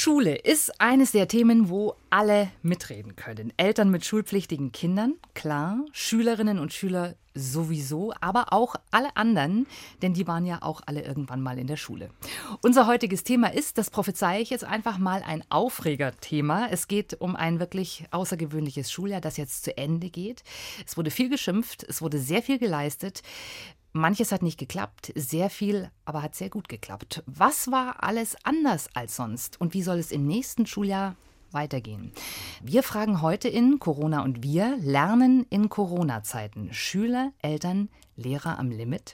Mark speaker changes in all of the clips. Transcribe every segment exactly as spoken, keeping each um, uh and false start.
Speaker 1: Schule ist eines der Themen, wo alle mitreden können. Eltern mit schulpflichtigen Kindern, klar, Schülerinnen und Schüler sowieso, aber auch alle anderen, denn die waren ja auch alle irgendwann mal in der Schule. Unser heutiges Thema ist, das prophezeie ich jetzt einfach mal, ein Aufregerthema. Es geht um ein wirklich außergewöhnliches Schuljahr, das jetzt zu Ende geht. Es wurde viel geschimpft, es wurde sehr viel geleistet. Manches hat nicht geklappt, sehr viel, aber hat sehr gut geklappt. Was war alles anders als sonst und wie soll es im nächsten Schuljahr weitergehen? Wir fragen heute in Corona und wir lernen in Corona-Zeiten. Schüler, Eltern, Lehrer am Limit.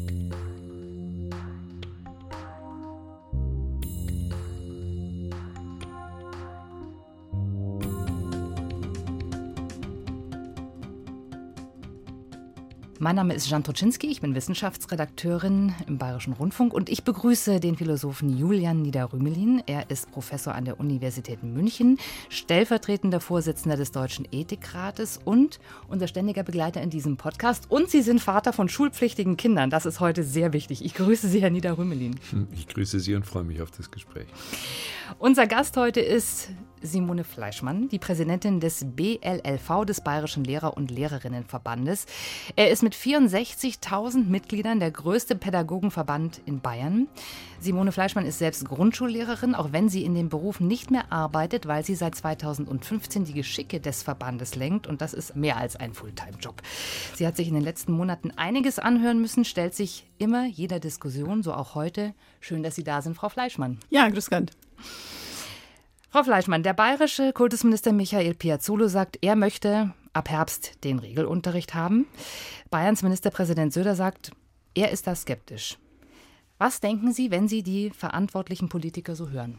Speaker 1: Mein Name ist Jan Toczynski, ich bin Wissenschaftsredakteurin im Bayerischen Rundfunk und ich begrüße den Philosophen Julian Nieder-Rümelin. Er ist Professor an der Universität München, stellvertretender Vorsitzender des Deutschen Ethikrates und unser ständiger Begleiter in diesem Podcast. Und Sie sind Vater von schulpflichtigen Kindern, das ist heute sehr wichtig. Ich grüße Sie, Herr Nieder-Rümelin.
Speaker 2: Ich grüße Sie und freue mich auf das Gespräch.
Speaker 1: Unser Gast heute ist Simone Fleischmann, die Präsidentin des B L L V, des Bayerischen Lehrer- und Lehrerinnenverbandes. Er ist mit vierundsechzigtausend Mitgliedern der größte Pädagogenverband in Bayern. Simone Fleischmann ist selbst Grundschullehrerin, auch wenn sie in dem Beruf nicht mehr arbeitet, weil sie seit zweitausendfünfzehn die Geschicke des Verbandes lenkt. Und das ist mehr als ein Fulltime-Job. Sie hat sich in den letzten Monaten einiges anhören müssen, stellt sich immer jeder Diskussion, so auch heute. Schön, dass Sie da sind, Frau Fleischmann.
Speaker 3: Ja, grüß Gott.
Speaker 1: Frau Fleischmann, der bayerische Kultusminister Michael Piazzolo sagt, er möchte ab Herbst den Regelunterricht haben. Bayerns Ministerpräsident Söder sagt, er ist da skeptisch. Was denken Sie, wenn Sie die verantwortlichen Politiker so hören?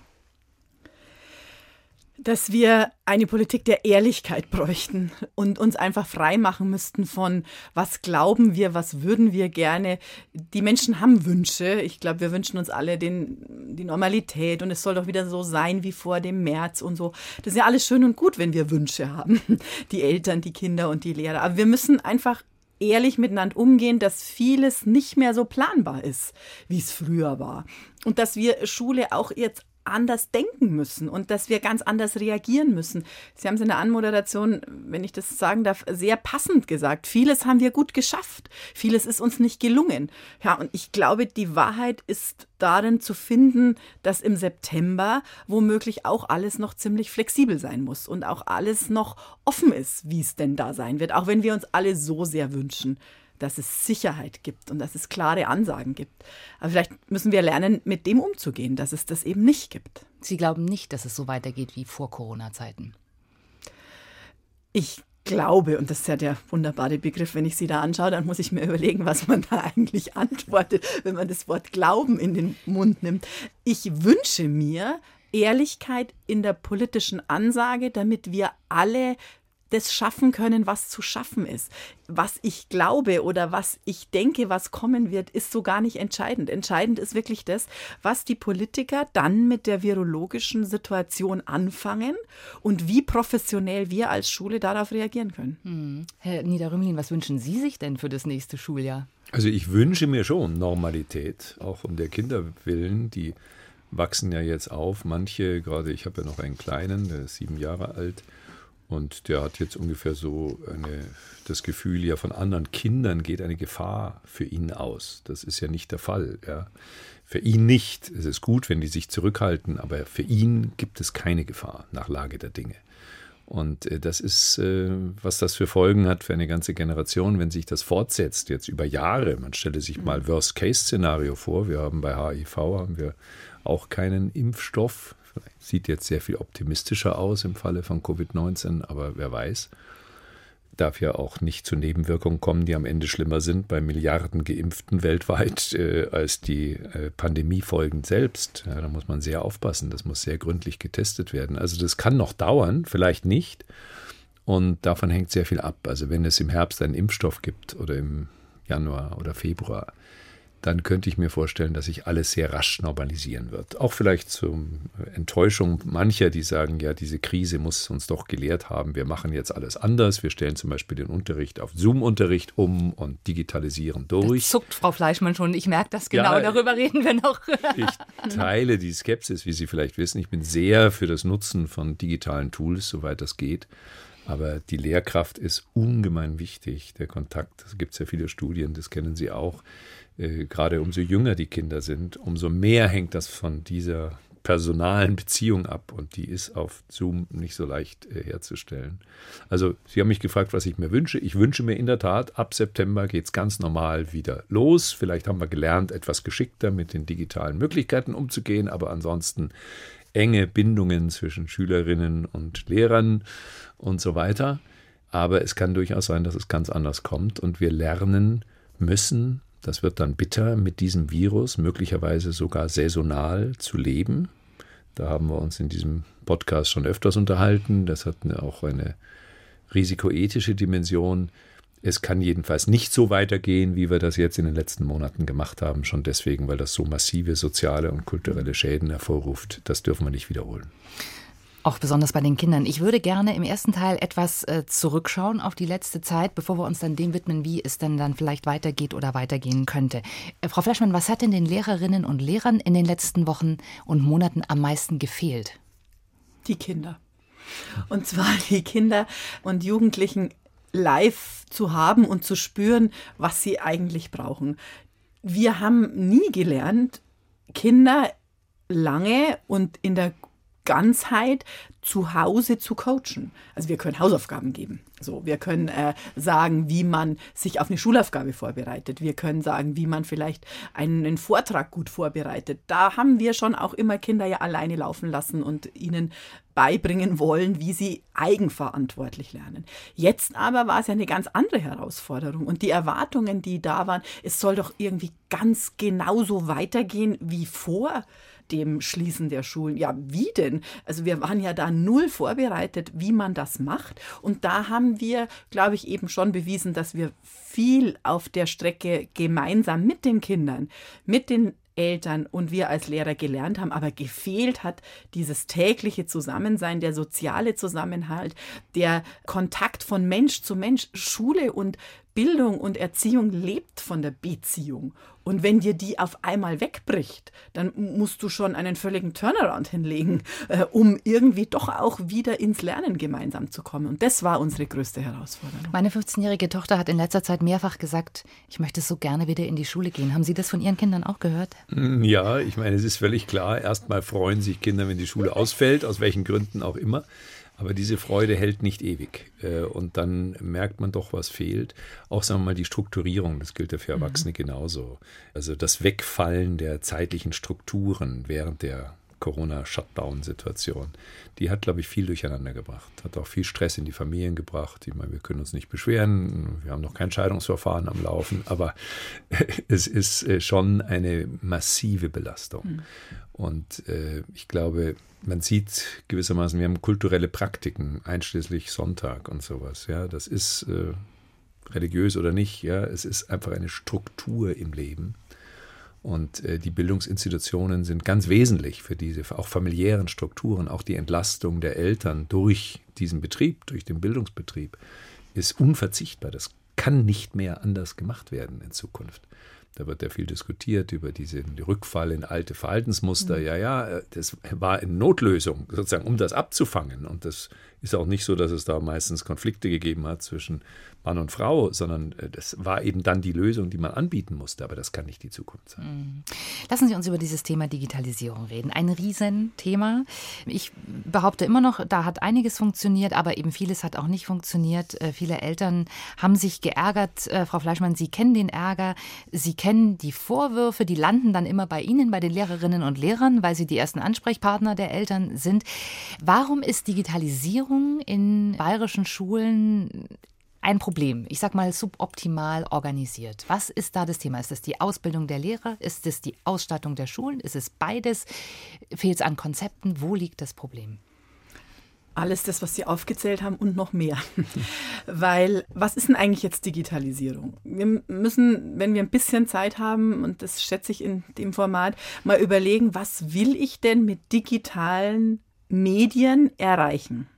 Speaker 3: Dass wir eine Politik der Ehrlichkeit bräuchten und uns einfach frei machen müssten von, was glauben wir, was würden wir gerne. Die Menschen haben Wünsche. Ich glaube, wir wünschen uns alle den, die Normalität und es soll doch wieder so sein wie vor dem März und so. Das ist ja alles schön und gut, wenn wir Wünsche haben. Die Eltern, die Kinder und die Lehrer. Aber wir müssen einfach ehrlich miteinander umgehen, dass vieles nicht mehr so planbar ist, wie es früher war. Und dass wir Schule auch jetzt anders denken müssen und dass wir ganz anders reagieren müssen. Sie haben es in der Anmoderation, wenn ich das sagen darf, sehr passend gesagt. Vieles haben wir gut geschafft. Vieles ist uns nicht gelungen. Ja, und ich glaube, die Wahrheit ist darin zu finden, dass im September womöglich auch alles noch ziemlich flexibel sein muss und auch alles noch offen ist, wie es denn da sein wird. Auch wenn wir uns alle so sehr wünschen, dass es Sicherheit gibt und dass es klare Ansagen gibt. Aber vielleicht müssen wir lernen, mit dem umzugehen, dass es das eben nicht gibt.
Speaker 1: Sie glauben nicht, dass es so weitergeht wie vor Corona-Zeiten?
Speaker 3: Ich glaube, und das ist ja der wunderbare Begriff, wenn ich Sie da anschaue, dann muss ich mir überlegen, was man da eigentlich antwortet, wenn man das Wort Glauben in den Mund nimmt. Ich wünsche mir Ehrlichkeit in der politischen Ansage, damit wir alle das schaffen können, was zu schaffen ist. Was ich glaube oder was ich denke, was kommen wird, ist so gar nicht entscheidend. Entscheidend ist wirklich das, was die Politiker dann mit der virologischen Situation anfangen und wie professionell wir als Schule darauf reagieren können.
Speaker 1: Hm. Herr Nieder-Rümelin, was wünschen Sie sich denn für das nächste Schuljahr?
Speaker 2: Also ich wünsche mir schon Normalität, auch um der Kinder willen. Die wachsen ja jetzt auf. Manche, gerade ich habe ja noch einen Kleinen, der ist sieben Jahre alt. Und der hat jetzt ungefähr so eine, das Gefühl, ja, von anderen Kindern geht eine Gefahr für ihn aus. Das ist ja nicht der Fall. Ja. Für ihn nicht. Es ist gut, wenn die sich zurückhalten, aber für ihn gibt es keine Gefahr nach Lage der Dinge. Und äh, das ist, äh, was das für Folgen hat für eine ganze Generation, wenn sich das fortsetzt, jetzt über Jahre. Man stelle sich mal Worst-Case-Szenario vor. Wir haben bei H I V haben wir auch keinen Impfstoff. Sieht jetzt sehr viel optimistischer aus im Falle von Covid neunzehn, aber wer weiß. Darf ja auch nicht zu Nebenwirkungen kommen, die am Ende schlimmer sind bei Milliarden Geimpften weltweit äh, als die äh, Pandemiefolgen selbst. Ja, da muss man sehr aufpassen, das muss sehr gründlich getestet werden. Also das kann noch dauern, vielleicht nicht. Und davon hängt sehr viel ab. Also wenn es im Herbst einen Impfstoff gibt oder im Januar oder Februar, dann könnte ich mir vorstellen, dass sich alles sehr rasch normalisieren wird. Auch vielleicht zur Enttäuschung mancher, die sagen, ja, diese Krise muss uns doch gelehrt haben, wir machen jetzt alles anders. Wir stellen zum Beispiel den Unterricht auf Zoom-Unterricht um und digitalisieren durch.
Speaker 1: Das zuckt Frau Fleischmann schon, ich merke das genau, ja, darüber reden wir noch.
Speaker 2: Ich teile die Skepsis, wie Sie vielleicht wissen. Ich bin sehr für das Nutzen von digitalen Tools, soweit das geht. Aber die Lehrkraft ist ungemein wichtig, der Kontakt. Es gibt sehr viele Studien, das kennen Sie auch. Äh, gerade umso jünger die Kinder sind, umso mehr hängt das von dieser personalen Beziehung ab. Und die ist auf Zoom nicht so leicht äh, herzustellen. Also Sie haben mich gefragt, was ich mir wünsche. Ich wünsche mir in der Tat, ab September geht es ganz normal wieder los. Vielleicht haben wir gelernt, etwas geschickter mit den digitalen Möglichkeiten umzugehen. Aber ansonsten enge Bindungen zwischen Schülerinnen und Lehrern und so weiter. Aber es kann durchaus sein, dass es ganz anders kommt. Und wir lernen müssen, das wird dann bitter, mit diesem Virus möglicherweise sogar saisonal zu leben. Da haben wir uns in diesem Podcast schon öfters unterhalten. Das hat auch eine risikoethische Dimension. Es kann jedenfalls nicht so weitergehen, wie wir das jetzt in den letzten Monaten gemacht haben. Schon deswegen, weil das so massive soziale und kulturelle Schäden hervorruft. Das dürfen wir nicht wiederholen.
Speaker 1: Auch besonders bei den Kindern. Ich würde gerne im ersten Teil etwas äh, zurückschauen auf die letzte Zeit, bevor wir uns dann dem widmen, wie es denn dann vielleicht weitergeht oder weitergehen könnte. Äh, Frau Fleischmann, was hat denn den Lehrerinnen und Lehrern in den letzten Wochen und Monaten am meisten gefehlt?
Speaker 3: Die Kinder. Und zwar die Kinder und Jugendlichen live zu haben und zu spüren, was sie eigentlich brauchen. Wir haben nie gelernt, Kinder lange und in der Ganzheit zu Hause zu coachen. Also wir können Hausaufgaben geben. So, wir können äh, sagen, wie man sich auf eine Schulaufgabe vorbereitet. Wir können sagen, wie man vielleicht einen, einen Vortrag gut vorbereitet. Da haben wir schon auch immer Kinder ja alleine laufen lassen und ihnen beibringen wollen, wie sie eigenverantwortlich lernen. Jetzt aber war es ja eine ganz andere Herausforderung. Und die Erwartungen, die da waren, es soll doch irgendwie ganz genauso weitergehen wie vor dem Schließen der Schulen. Ja, wie denn? Also wir waren ja da null vorbereitet, wie man das macht. Und da haben wir, glaube ich, eben schon bewiesen, dass wir viel auf der Strecke gemeinsam mit den Kindern, mit den Eltern und wir als Lehrer gelernt haben, aber gefehlt hat dieses tägliche Zusammensein, der soziale Zusammenhalt, der Kontakt von Mensch zu Mensch. Schule und Bildung und Erziehung lebt von der Beziehung. Und wenn dir die auf einmal wegbricht, dann musst du schon einen völligen Turnaround hinlegen, äh, um irgendwie doch auch wieder ins Lernen gemeinsam zu kommen. Und das war unsere größte Herausforderung.
Speaker 1: Meine fünfzehnjährige Tochter hat in letzter Zeit mehrfach gesagt, ich möchte so gerne wieder in die Schule gehen. Haben Sie das von Ihren Kindern auch gehört?
Speaker 2: Ja, ich meine, es ist völlig klar. Erstmal freuen sich Kinder, wenn die Schule ausfällt, aus welchen Gründen auch immer. Aber diese Freude hält nicht ewig. Und dann merkt man doch, was fehlt. Auch, sagen wir mal, die Strukturierung, das gilt ja für Erwachsene genauso. Also das Wegfallen der zeitlichen Strukturen während der Corona-Shutdown-Situation, die hat, glaube ich, viel durcheinander gebracht. Hat auch viel Stress in die Familien gebracht. Ich meine, wir können uns nicht beschweren. Wir haben noch kein Scheidungsverfahren am Laufen. Aber es ist schon eine massive Belastung. Mhm. Und äh, ich glaube, man sieht gewissermaßen, wir haben kulturelle Praktiken, einschließlich Sonntag und sowas. Ja, das ist äh, religiös oder nicht. Ja, es ist einfach eine Struktur im Leben. Und äh, die Bildungsinstitutionen sind ganz wesentlich für diese, auch familiären Strukturen, auch die Entlastung der Eltern durch diesen Betrieb, durch den Bildungsbetrieb, ist unverzichtbar. Das kann nicht mehr anders gemacht werden in Zukunft. Da wird ja viel diskutiert über diesen Rückfall in alte Verhaltensmuster. Ja, ja, das war eine Notlösung, sozusagen, um das abzufangen. Und das ist auch nicht so, dass es da meistens Konflikte gegeben hat zwischen Mann und Frau, sondern das war eben dann die Lösung, die man anbieten musste. Aber das kann nicht die Zukunft sein.
Speaker 1: Lassen Sie uns über dieses Thema Digitalisierung reden. Ein Riesenthema. Ich behaupte immer noch, da hat einiges funktioniert, aber eben vieles hat auch nicht funktioniert. Viele Eltern haben sich geärgert. Frau Fleischmann, Sie kennen den Ärger. Sie kennen die Vorwürfe, die landen dann immer bei Ihnen, bei den Lehrerinnen und Lehrern, weil Sie die ersten Ansprechpartner der Eltern sind. Warum ist Digitalisierung in bayerischen Schulen ein Problem? Ich sag mal suboptimal organisiert. Was ist da das Thema? Ist es die Ausbildung der Lehrer? Ist es die Ausstattung der Schulen? Ist es beides? Fehlt es an Konzepten? Wo liegt das Problem?
Speaker 3: Alles das, was Sie aufgezählt haben und noch mehr. Weil, was ist denn eigentlich jetzt Digitalisierung? Wir müssen, wenn wir ein bisschen Zeit haben, und das schätze ich in dem Format, mal überlegen, was will ich denn mit digitalen Medien erreichen?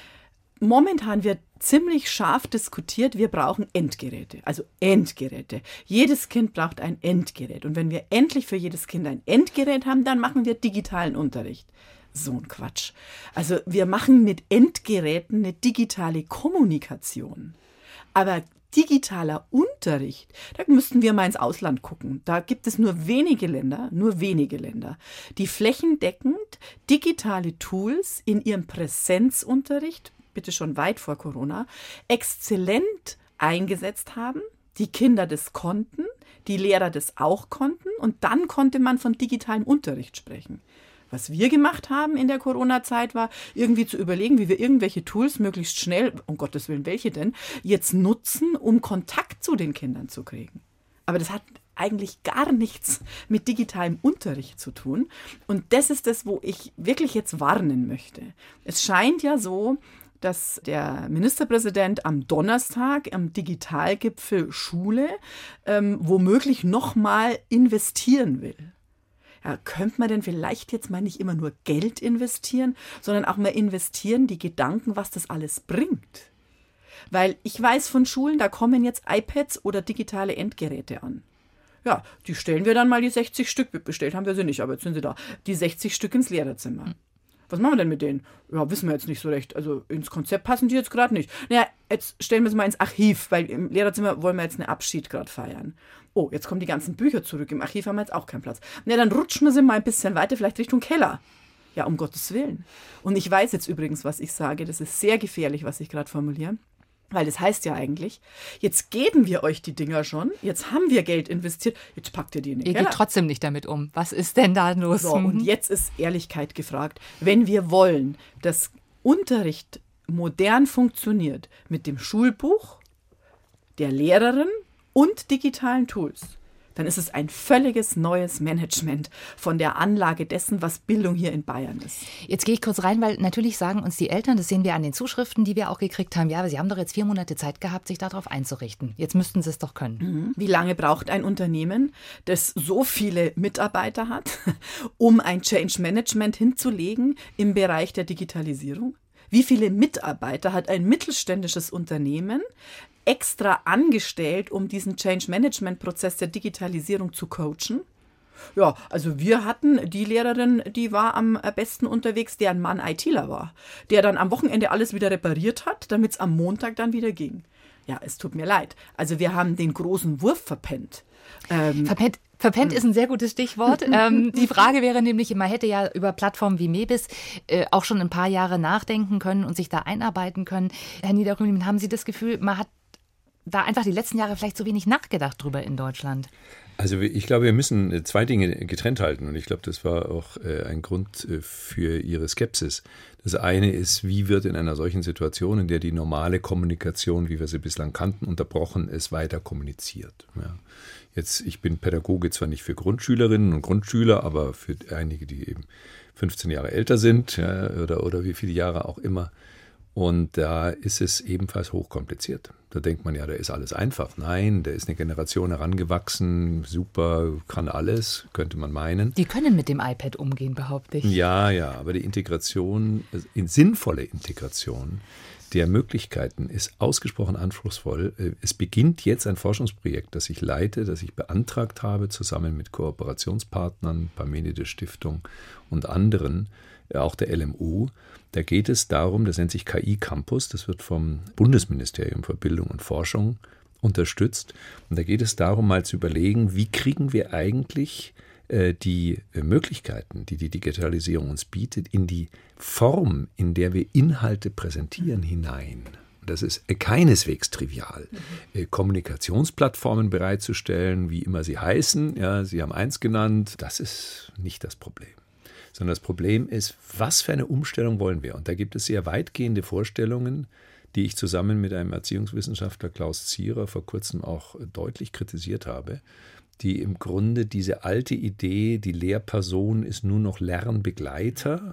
Speaker 3: Momentan wird ziemlich scharf diskutiert, wir brauchen Endgeräte, also Endgeräte. Jedes Kind braucht ein Endgerät. Und wenn wir endlich für jedes Kind ein Endgerät haben, dann machen wir digitalen Unterricht. So ein Quatsch. Also wir machen mit Endgeräten eine digitale Kommunikation. Aber digitaler Unterricht, da müssten wir mal ins Ausland gucken. Da gibt es nur wenige Länder, nur wenige Länder, die flächendeckend digitale Tools in ihrem Präsenzunterricht, bitte schon weit vor Corona, exzellent eingesetzt haben. Die Kinder das konnten, die Lehrer das auch konnten und dann konnte man von digitalem Unterricht sprechen. Was wir gemacht haben in der Corona-Zeit war, irgendwie zu überlegen, wie wir irgendwelche Tools möglichst schnell, um Gottes Willen, welche denn, jetzt nutzen, um Kontakt zu den Kindern zu kriegen. Aber das hat eigentlich gar nichts mit digitalem Unterricht zu tun. Und das ist das, wo ich wirklich jetzt warnen möchte. Es scheint ja so, dass der Ministerpräsident am Donnerstag am Digitalgipfel Schule ähm, womöglich nochmal investieren will. Ja, könnte man denn vielleicht jetzt mal nicht immer nur Geld investieren, sondern auch mal investieren, die Gedanken, was das alles bringt? Weil ich weiß von Schulen, da kommen jetzt iPads oder digitale Endgeräte an. Ja, die stellen wir dann mal die sechzig Stück, bestellt haben wir sie nicht, aber jetzt sind sie da, die sechzig Stück ins Lehrerzimmer. Was machen wir denn mit denen? Ja, wissen wir jetzt nicht so recht. Also ins Konzept passen die jetzt gerade nicht. Naja, jetzt stellen wir sie mal ins Archiv, weil im Lehrerzimmer wollen wir jetzt einen Abschied gerade feiern. Oh, jetzt kommen die ganzen Bücher zurück. Im Archiv haben wir jetzt auch keinen Platz. Na, dann rutschen wir sie mal ein bisschen weiter, vielleicht Richtung Keller. Ja, um Gottes Willen. Und ich weiß jetzt übrigens, was ich sage. Das ist sehr gefährlich, was ich gerade formuliere. Weil das heißt ja eigentlich, jetzt geben wir euch die Dinger schon, jetzt haben wir Geld investiert, jetzt packt ihr die in den
Speaker 1: Ihr
Speaker 3: Keller.
Speaker 1: geht trotzdem nicht damit um. Was ist denn da los?
Speaker 3: So, und jetzt ist Ehrlichkeit gefragt. Wenn wir wollen, dass Unterricht modern funktioniert mit dem Schulbuch, der Lehrerin und digitalen Tools, dann ist es ein völliges neues Management von der Anlage dessen, was Bildung hier in Bayern ist.
Speaker 1: Jetzt gehe ich kurz rein, weil natürlich sagen uns die Eltern, das sehen wir an den Zuschriften, die wir auch gekriegt haben, ja, aber sie haben doch jetzt vier Monate Zeit gehabt, sich darauf einzurichten. Jetzt müssten sie es doch können.
Speaker 3: Wie lange braucht ein Unternehmen, das so viele Mitarbeiter hat, um ein Change Management hinzulegen im Bereich der Digitalisierung? Wie viele Mitarbeiter hat ein mittelständisches Unternehmen extra angestellt, um diesen Change-Management-Prozess der Digitalisierung zu coachen? Ja, also wir hatten die Lehrerin, die war am besten unterwegs, deren Mann ITler war, der dann am Wochenende alles wieder repariert hat, damit es am Montag dann wieder ging. Ja, es tut mir leid. Also wir haben den großen Wurf verpennt. Ähm,
Speaker 1: verpennt. Verpennt ist ein sehr gutes Stichwort. ähm, die Frage wäre nämlich, man hätte ja über Plattformen wie Mebis äh, auch schon ein paar Jahre nachdenken können und sich da einarbeiten können. Herr Niedergrün, haben Sie das Gefühl, man hat da einfach die letzten Jahre vielleicht so wenig nachgedacht drüber in Deutschland?
Speaker 2: Also ich glaube, wir müssen zwei Dinge getrennt halten und ich glaube, das war auch ein Grund für Ihre Skepsis. Das eine ist, wie wird in einer solchen Situation, in der die normale Kommunikation, wie wir sie bislang kannten, unterbrochen ist, weiter kommuniziert. Ja. Jetzt, ich bin Pädagoge zwar nicht für Grundschülerinnen und Grundschüler, aber für einige, die eben fünfzehn Jahre älter sind, ja, oder, oder wie viele Jahre auch immer. Und da ist es ebenfalls hochkompliziert. Da denkt man ja, da ist alles einfach. Nein, da ist eine Generation herangewachsen, super, kann alles, könnte man meinen.
Speaker 1: Die können mit dem iPad umgehen, behaupte ich.
Speaker 2: Ja, ja, aber die Integration, in sinnvolle Integration der Möglichkeiten ist ausgesprochen anspruchsvoll. Es beginnt jetzt ein Forschungsprojekt, das ich leite, das ich beantragt habe, zusammen mit Kooperationspartnern, Parmenides Stiftung und anderen, auch der L M U. Da geht es darum, das nennt sich K I Campus, das wird vom Bundesministerium für Bildung und Forschung unterstützt. Und da geht es darum, mal zu überlegen, wie kriegen wir eigentlich äh, die Möglichkeiten, die die Digitalisierung uns bietet, in die Form, in der wir Inhalte präsentieren, hinein. Das ist keineswegs trivial. Mhm. Kommunikationsplattformen bereitzustellen, wie immer sie heißen, ja, Sie haben eins genannt, das ist nicht das Problem. Sondern das Problem ist, was für eine Umstellung wollen wir? Und da gibt es sehr weitgehende Vorstellungen, die ich zusammen mit einem Erziehungswissenschaftler, Klaus Zierer, vor kurzem auch deutlich kritisiert habe, die im Grunde diese alte Idee, die Lehrperson ist nur noch Lernbegleiter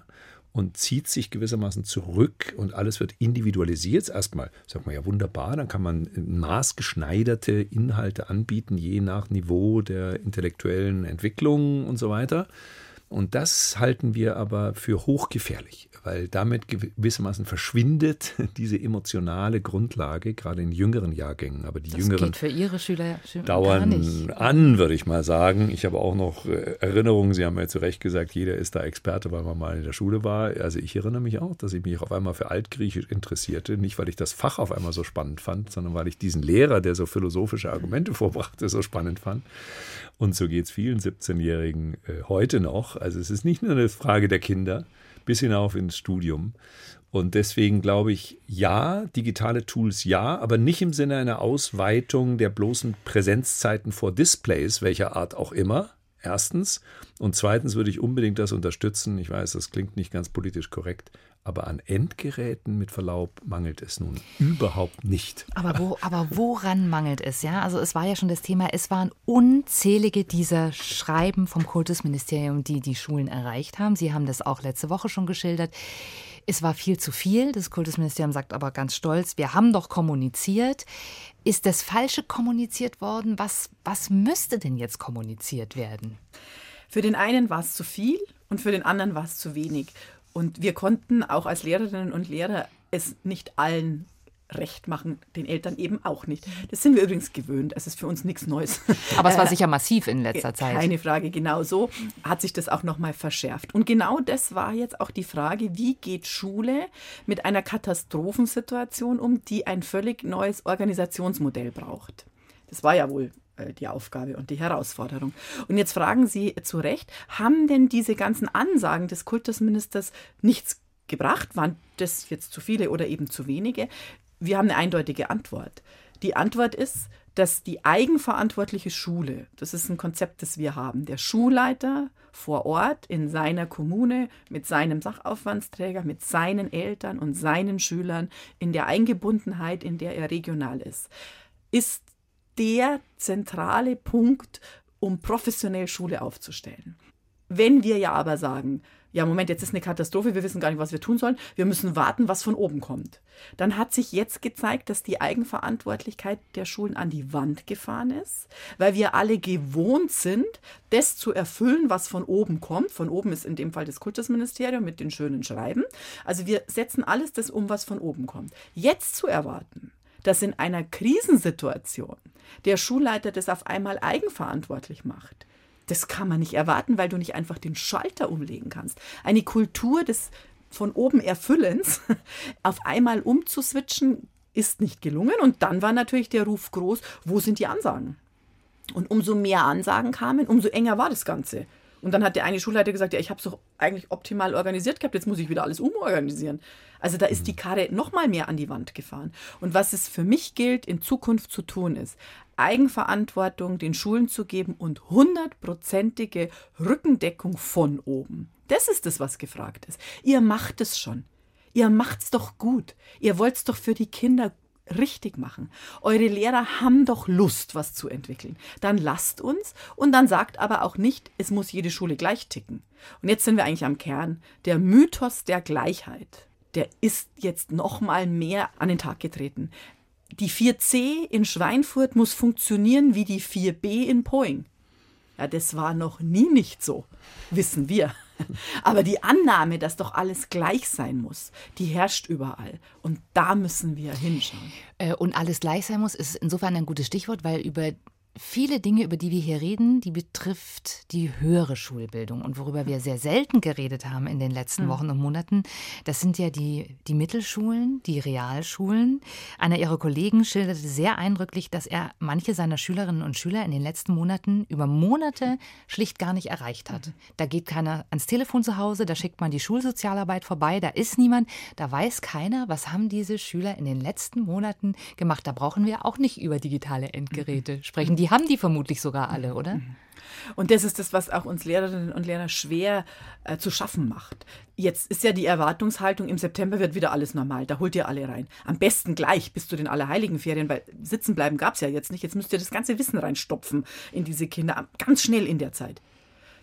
Speaker 2: und zieht sich gewissermaßen zurück und alles wird individualisiert. Erstmal sagt man ja wunderbar, dann kann man maßgeschneiderte Inhalte anbieten, je nach Niveau der intellektuellen Entwicklung und so weiter. Und das halten wir aber für hochgefährlich, weil damit gewissermaßen verschwindet diese emotionale Grundlage, gerade in jüngeren Jahrgängen. Aber die
Speaker 1: das
Speaker 2: Jüngeren
Speaker 1: geht für Ihre Schüler
Speaker 2: dauern an, würde ich mal sagen. Ich habe auch noch Erinnerungen, Sie haben ja zu Recht gesagt, jeder ist da Experte, weil man mal in der Schule war. Also ich erinnere mich auch, dass ich mich auf einmal für Altgriechisch interessierte. Nicht, weil ich das Fach auf einmal so spannend fand, sondern weil ich diesen Lehrer, der so philosophische Argumente vorbrachte, so spannend fand. Und so geht es vielen siebzehnjährigen äh, heute noch. Also es ist nicht nur eine Frage der Kinder, bis hinauf ins Studium. Und deswegen glaube ich, ja, digitale Tools ja, aber nicht im Sinne einer Ausweitung der bloßen Präsenzzeiten vor Displays, welcher Art auch immer, erstens. Und zweitens würde ich unbedingt das unterstützen. Ich weiß, das klingt nicht ganz politisch korrekt, aber an Endgeräten mit Verlaub mangelt es nun überhaupt nicht.
Speaker 1: Aber, wo, aber woran mangelt es? Ja? Also es war ja schon das Thema, es waren unzählige dieser Schreiben vom Kultusministerium, die die Schulen erreicht haben. Sie haben das auch letzte Woche schon geschildert. Es war viel zu viel. Das Kultusministerium sagt aber ganz stolz, wir haben doch kommuniziert. Ist das Falsche kommuniziert worden? Was, was müsste denn jetzt kommuniziert werden?
Speaker 3: Für den einen war es zu viel und für den anderen war es zu wenig. Und wir konnten auch als Lehrerinnen und Lehrer es nicht allen recht machen, den Eltern eben auch nicht. Das sind wir übrigens gewöhnt, es ist für uns nichts Neues.
Speaker 1: Aber es war sicher massiv in letzter Zeit.
Speaker 3: Keine Frage, genau so hat sich das auch nochmal verschärft. Und genau das war jetzt auch die Frage, wie geht Schule mit einer Katastrophensituation um, die ein völlig neues Organisationsmodell braucht. Das war ja wohl die Aufgabe und die Herausforderung. Und jetzt fragen Sie zu Recht, haben denn diese ganzen Ansagen des Kultusministers nichts gebracht? Waren das jetzt zu viele oder eben zu wenige? Wir haben eine eindeutige Antwort. Die Antwort ist, dass die eigenverantwortliche Schule, das ist ein Konzept, das wir haben, der Schulleiter vor Ort in seiner Kommune mit seinem Sachaufwandsträger, mit seinen Eltern und seinen Schülern in der Eingebundenheit, in der er regional ist, ist der zentrale Punkt, um professionell Schule aufzustellen. Wenn wir ja aber sagen, ja Moment, jetzt ist eine Katastrophe, wir wissen gar nicht, was wir tun sollen, wir müssen warten, was von oben kommt, dann hat sich jetzt gezeigt, dass die Eigenverantwortlichkeit der Schulen an die Wand gefahren ist, weil wir alle gewohnt sind, das zu erfüllen, was von oben kommt. Von oben ist in dem Fall das Kultusministerium mit den schönen Schreiben. Also wir setzen alles das um, was von oben kommt. Jetzt zu erwarten, dass in einer Krisensituation der Schulleiter das auf einmal eigenverantwortlich macht, das kann man nicht erwarten, weil du nicht einfach den Schalter umlegen kannst. Eine Kultur des von oben Erfüllens auf einmal umzuswitchen, ist nicht gelungen. Und dann war natürlich der Ruf groß, wo sind die Ansagen? Und umso mehr Ansagen kamen, umso enger war das Ganze. Und dann hat der eine Schulleiter gesagt, ja, ich habe es doch eigentlich optimal organisiert gehabt, jetzt muss ich wieder alles umorganisieren. Also da ist die Karre noch mal mehr an die Wand gefahren. Und was es für mich gilt, in Zukunft zu tun ist, Eigenverantwortung den Schulen zu geben und hundertprozentige Rückendeckung von oben. Das ist es, was gefragt ist. Ihr macht es schon. Ihr macht's doch gut. Ihr wollt's doch für die Kinder richtig machen. Eure Lehrer haben doch Lust, was zu entwickeln. Dann lasst uns und dann sagt aber auch nicht, es muss jede Schule gleich ticken. Und jetzt sind wir eigentlich am Kern. Der Mythos der Gleichheit, der ist jetzt noch mal mehr an den Tag getreten. Die vier C in Schweinfurt muss funktionieren wie die vier B in Poing. Ja, das war noch nie nicht so, wissen wir. Aber die Annahme, dass doch alles gleich sein muss, die herrscht überall. Und da müssen wir hinschauen.
Speaker 1: Und alles gleich sein muss, ist insofern ein gutes Stichwort, weil über viele Dinge, über die wir hier reden, die betrifft die höhere Schulbildung. Und worüber wir sehr selten geredet haben in den letzten mhm. Wochen und Monaten, das sind ja die, die Mittelschulen, die Realschulen. Einer ihrer Kollegen schilderte sehr eindrücklich, dass er manche seiner Schülerinnen und Schüler in den letzten Monaten über Monate schlicht gar nicht erreicht hat. Mhm. Da geht keiner ans Telefon zu Hause, da schickt man die Schulsozialarbeit vorbei, da ist niemand, da weiß keiner, was haben diese Schüler in den letzten Monaten gemacht. Da brauchen wir auch nicht über digitale Endgeräte mhm. sprechen. Die haben die vermutlich sogar alle, oder?
Speaker 3: Und das ist das, was auch uns Lehrerinnen und Lehrer schwer äh, zu schaffen macht. Jetzt ist ja die Erwartungshaltung, im September wird wieder alles normal, da holt ihr alle rein. Am besten gleich bis zu den Allerheiligenferien, weil sitzen bleiben gab es ja jetzt nicht. Jetzt müsst ihr das ganze Wissen reinstopfen in diese Kinder, ganz schnell in der Zeit.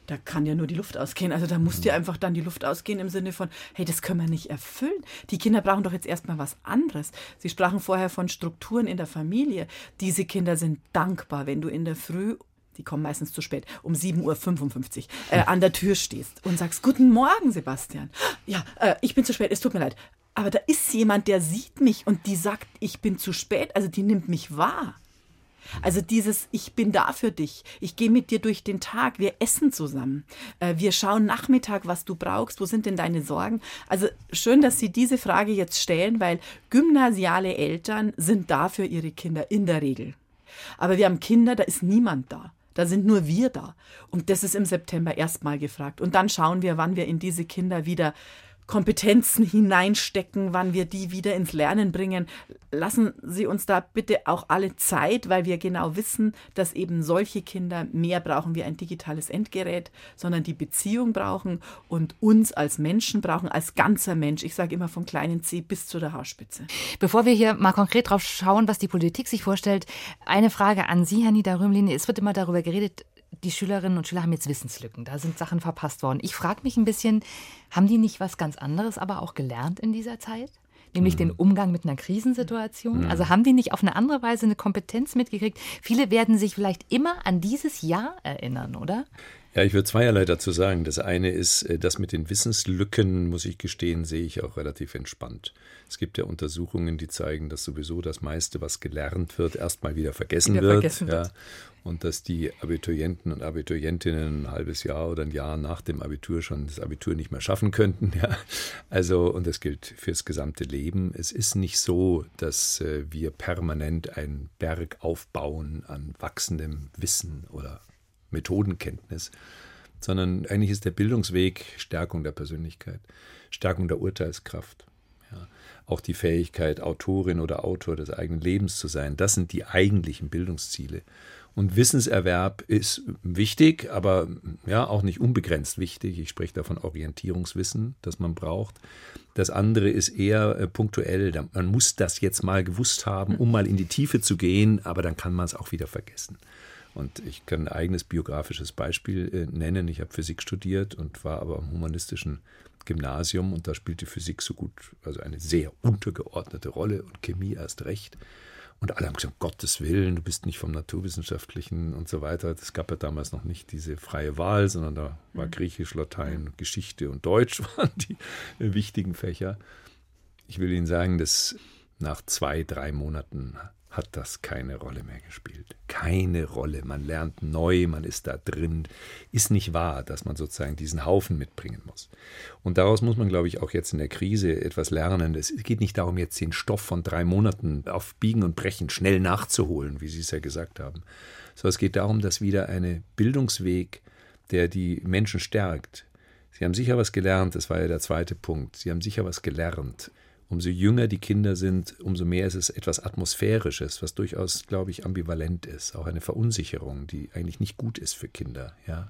Speaker 3: da kann ja nur die Luft ausgehen. Also da muss dir einfach dann die Luft ausgehen im Sinne von, hey, das können wir nicht erfüllen. Die Kinder brauchen doch jetzt erstmal was anderes. Sie sprachen vorher von Strukturen in der Familie. Diese Kinder sind dankbar, wenn du in der Früh, die kommen meistens zu spät, um sieben Uhr fünfundfünfzig äh, an der Tür stehst und sagst, guten Morgen, Sebastian. Ja, äh, ich bin zu spät, es tut mir leid. Aber da ist jemand, der sieht mich und die sagt, ich bin zu spät, also die nimmt mich wahr. Also dieses, ich bin da für dich, ich gehe mit dir durch den Tag, wir essen zusammen, wir schauen Nachmittag, was du brauchst, wo sind denn deine Sorgen? Also schön, dass Sie diese Frage jetzt stellen, weil gymnasiale Eltern sind da für ihre Kinder in der Regel. Aber wir haben Kinder, da ist niemand da. Da sind nur wir da. Und das ist im September erstmal gefragt. Und dann schauen wir, wann wir in diese Kinder wieder Kompetenzen hineinstecken, wann wir die wieder ins Lernen bringen. Lassen Sie uns da bitte auch alle Zeit, weil wir genau wissen, dass eben solche Kinder mehr brauchen wie ein digitales Endgerät, sondern die Beziehung brauchen und uns als Menschen brauchen, als ganzer Mensch. Ich sage immer vom kleinen Zeh bis zu der Haarspitze.
Speaker 1: Bevor wir hier mal konkret drauf schauen, was die Politik sich vorstellt, eine Frage an Sie, Herr Nieder-Römelin. Es wird immer darüber geredet, die Schülerinnen und Schüler haben jetzt Wissenslücken, da sind Sachen verpasst worden. Ich frage mich ein bisschen, haben die nicht was ganz anderes aber auch gelernt in dieser Zeit? Nämlich mhm. den Umgang mit einer Krisensituation. Mhm. Also haben die nicht auf eine andere Weise eine Kompetenz mitgekriegt? Viele werden sich vielleicht immer an dieses Jahr erinnern, oder?
Speaker 2: Ja, ich würde zweierlei dazu sagen. Das eine ist, das mit den Wissenslücken, muss ich gestehen, sehe ich auch relativ entspannt. Es gibt ja Untersuchungen, die zeigen, dass sowieso das meiste, was gelernt wird, erstmal wieder vergessen wieder wird. Vergessen wird. Ja. Und dass die Abiturienten und Abiturientinnen ein halbes Jahr oder ein Jahr nach dem Abitur schon das Abitur nicht mehr schaffen könnten. Ja. Also, und das gilt fürs gesamte Leben. Es ist nicht so, dass äh, wir permanent einen Berg aufbauen an wachsendem Wissen oder Methodenkenntnis, sondern eigentlich ist der Bildungsweg Stärkung der Persönlichkeit, Stärkung der Urteilskraft. Ja. Auch die Fähigkeit, Autorin oder Autor des eigenen Lebens zu sein, das sind die eigentlichen Bildungsziele. Und Wissenserwerb ist wichtig, aber ja auch nicht unbegrenzt wichtig. Ich spreche da von Orientierungswissen, das man braucht. Das andere ist eher äh, punktuell. Man muss das jetzt mal gewusst haben, um mal in die Tiefe zu gehen, aber dann kann man es auch wieder vergessen. Und ich kann ein eigenes biografisches Beispiel äh, nennen. Ich habe Physik studiert und war aber am humanistischen Gymnasium und da spielte Physik so gut, also eine sehr untergeordnete Rolle und Chemie erst recht. Und alle haben gesagt, um Gottes Willen, du bist nicht vom Naturwissenschaftlichen und so weiter. Es gab ja damals noch nicht diese freie Wahl, sondern da war Griechisch, Latein, Geschichte und Deutsch waren die wichtigen Fächer. Ich will Ihnen sagen, dass nach zwei, drei Monaten hat das keine Rolle mehr gespielt. Keine Rolle. Man lernt neu, man ist da drin. Ist nicht wahr, dass man sozusagen diesen Haufen mitbringen muss. Und daraus muss man, glaube ich, auch jetzt in der Krise etwas lernen. Es geht nicht darum, jetzt den Stoff von drei Monaten auf Biegen und Brechen schnell nachzuholen, wie Sie es ja gesagt haben. Sondern es geht darum, dass wieder ein Bildungsweg, der die Menschen stärkt. Sie haben sicher was gelernt, das war ja der zweite Punkt. Sie haben sicher was gelernt. Umso jünger die Kinder sind, umso mehr ist es etwas Atmosphärisches, was durchaus, glaube ich, ambivalent ist. Auch eine Verunsicherung, die eigentlich nicht gut ist für Kinder. Ja.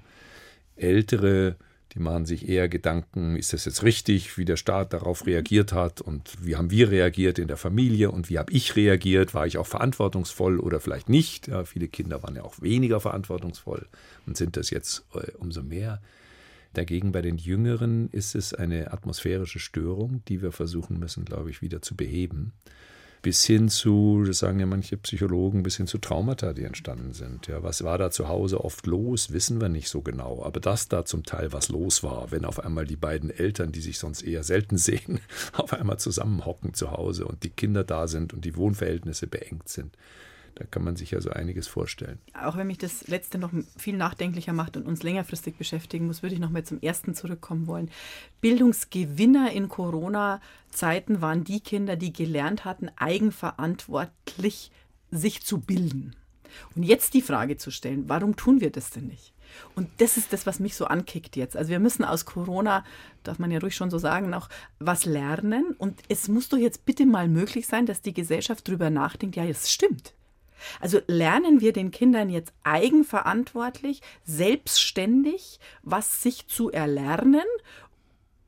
Speaker 2: Ältere, die machen sich eher Gedanken, ist das jetzt richtig, wie der Staat darauf reagiert hat und wie haben wir reagiert in der Familie und wie habe ich reagiert, war ich auch verantwortungsvoll oder vielleicht nicht. Ja, viele Kinder waren ja auch weniger verantwortungsvoll und sind das jetzt äh, umso mehr. Dagegen bei den Jüngeren ist es eine atmosphärische Störung, die wir versuchen müssen, glaube ich, wieder zu beheben. Bis hin zu, das sagen ja manche Psychologen, bis hin zu Traumata, die entstanden sind. Ja, was war da zu Hause oft los, wissen wir nicht so genau. Aber dass da zum Teil was los war, wenn auf einmal die beiden Eltern, die sich sonst eher selten sehen, auf einmal zusammenhocken zu Hause und die Kinder da sind und die Wohnverhältnisse beengt sind. Da kann man sich ja so einiges vorstellen.
Speaker 3: Auch wenn mich das Letzte noch viel nachdenklicher macht und uns längerfristig beschäftigen muss, würde ich noch mal zum Ersten zurückkommen wollen. Bildungsgewinner in Corona-Zeiten waren die Kinder, die gelernt hatten, eigenverantwortlich sich zu bilden. Und jetzt die Frage zu stellen, warum tun wir das denn nicht? Und das ist das, was mich so ankickt jetzt. Also wir müssen aus Corona, darf man ja ruhig schon so sagen, noch was lernen. Und es muss doch jetzt bitte mal möglich sein, dass die Gesellschaft drüber nachdenkt, ja, es stimmt. Also lernen wir den Kindern jetzt eigenverantwortlich, selbstständig, was sich zu erlernen?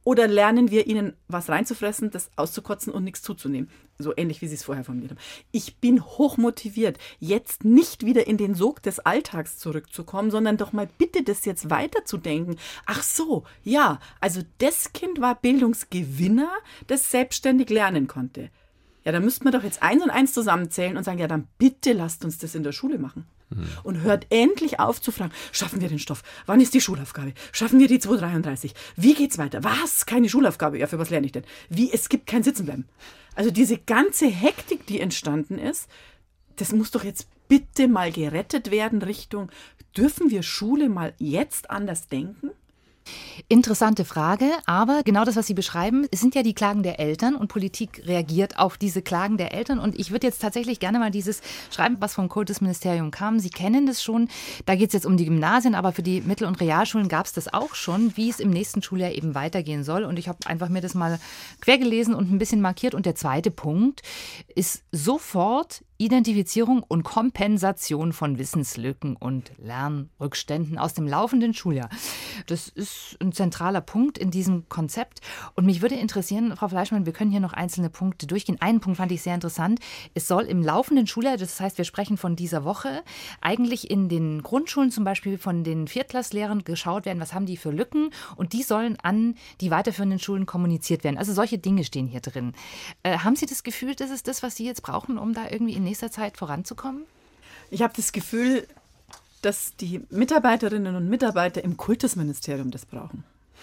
Speaker 3: Oder lernen wir ihnen was reinzufressen, das auszukotzen und nichts zuzunehmen? So ähnlich, wie Sie es vorher formuliert haben. Ich bin hochmotiviert, jetzt nicht wieder in den Sog des Alltags zurückzukommen, sondern doch mal bitte das jetzt weiterzudenken. Ach so, ja, also das Kind war Bildungsgewinner, das selbstständig lernen konnte. Ja, dann müssten wir doch jetzt eins und eins zusammenzählen und sagen, ja, dann bitte lasst uns das in der Schule machen. Mhm. Und hört endlich auf zu fragen, schaffen wir den Stoff? Wann ist die Schulaufgabe? Schaffen wir die zwei dreiunddreißig? Wie geht's weiter? Was? Keine Schulaufgabe? Ja, für was lerne ich denn? Wie? Es gibt kein Sitzenbleiben. Also diese ganze Hektik, die entstanden ist, das muss doch jetzt bitte mal gerettet werden Richtung, dürfen wir Schule mal jetzt anders denken?
Speaker 1: Interessante Frage, aber genau das, was Sie beschreiben, sind ja die Klagen der Eltern und Politik reagiert auf diese Klagen der Eltern. Und ich würde jetzt tatsächlich gerne mal dieses schreiben, was vom Kultusministerium kam. Sie kennen das schon, da geht es jetzt um die Gymnasien, aber für die Mittel- und Realschulen gab es das auch schon, wie es im nächsten Schuljahr eben weitergehen soll. Und ich habe einfach mir das mal quer gelesen und ein bisschen markiert. Und der zweite Punkt ist sofort Identifizierung und Kompensation von Wissenslücken und Lernrückständen aus dem laufenden Schuljahr. Das ist ein zentraler Punkt in diesem Konzept. Und mich würde interessieren, Frau Fleischmann, wir können hier noch einzelne Punkte durchgehen. Einen Punkt fand ich sehr interessant. Es soll im laufenden Schuljahr, das heißt, wir sprechen von dieser Woche, eigentlich in den Grundschulen zum Beispiel von den Viertklässlehrern geschaut werden, was haben die für Lücken, und die sollen an die weiterführenden Schulen kommuniziert werden. Also solche Dinge stehen hier drin. Äh, haben Sie das Gefühl, das ist das, was Sie jetzt brauchen, um da irgendwie in nächster Zeit voranzukommen?
Speaker 3: Ich habe das Gefühl, dass die Mitarbeiterinnen und Mitarbeiter im Kultusministerium das brauchen.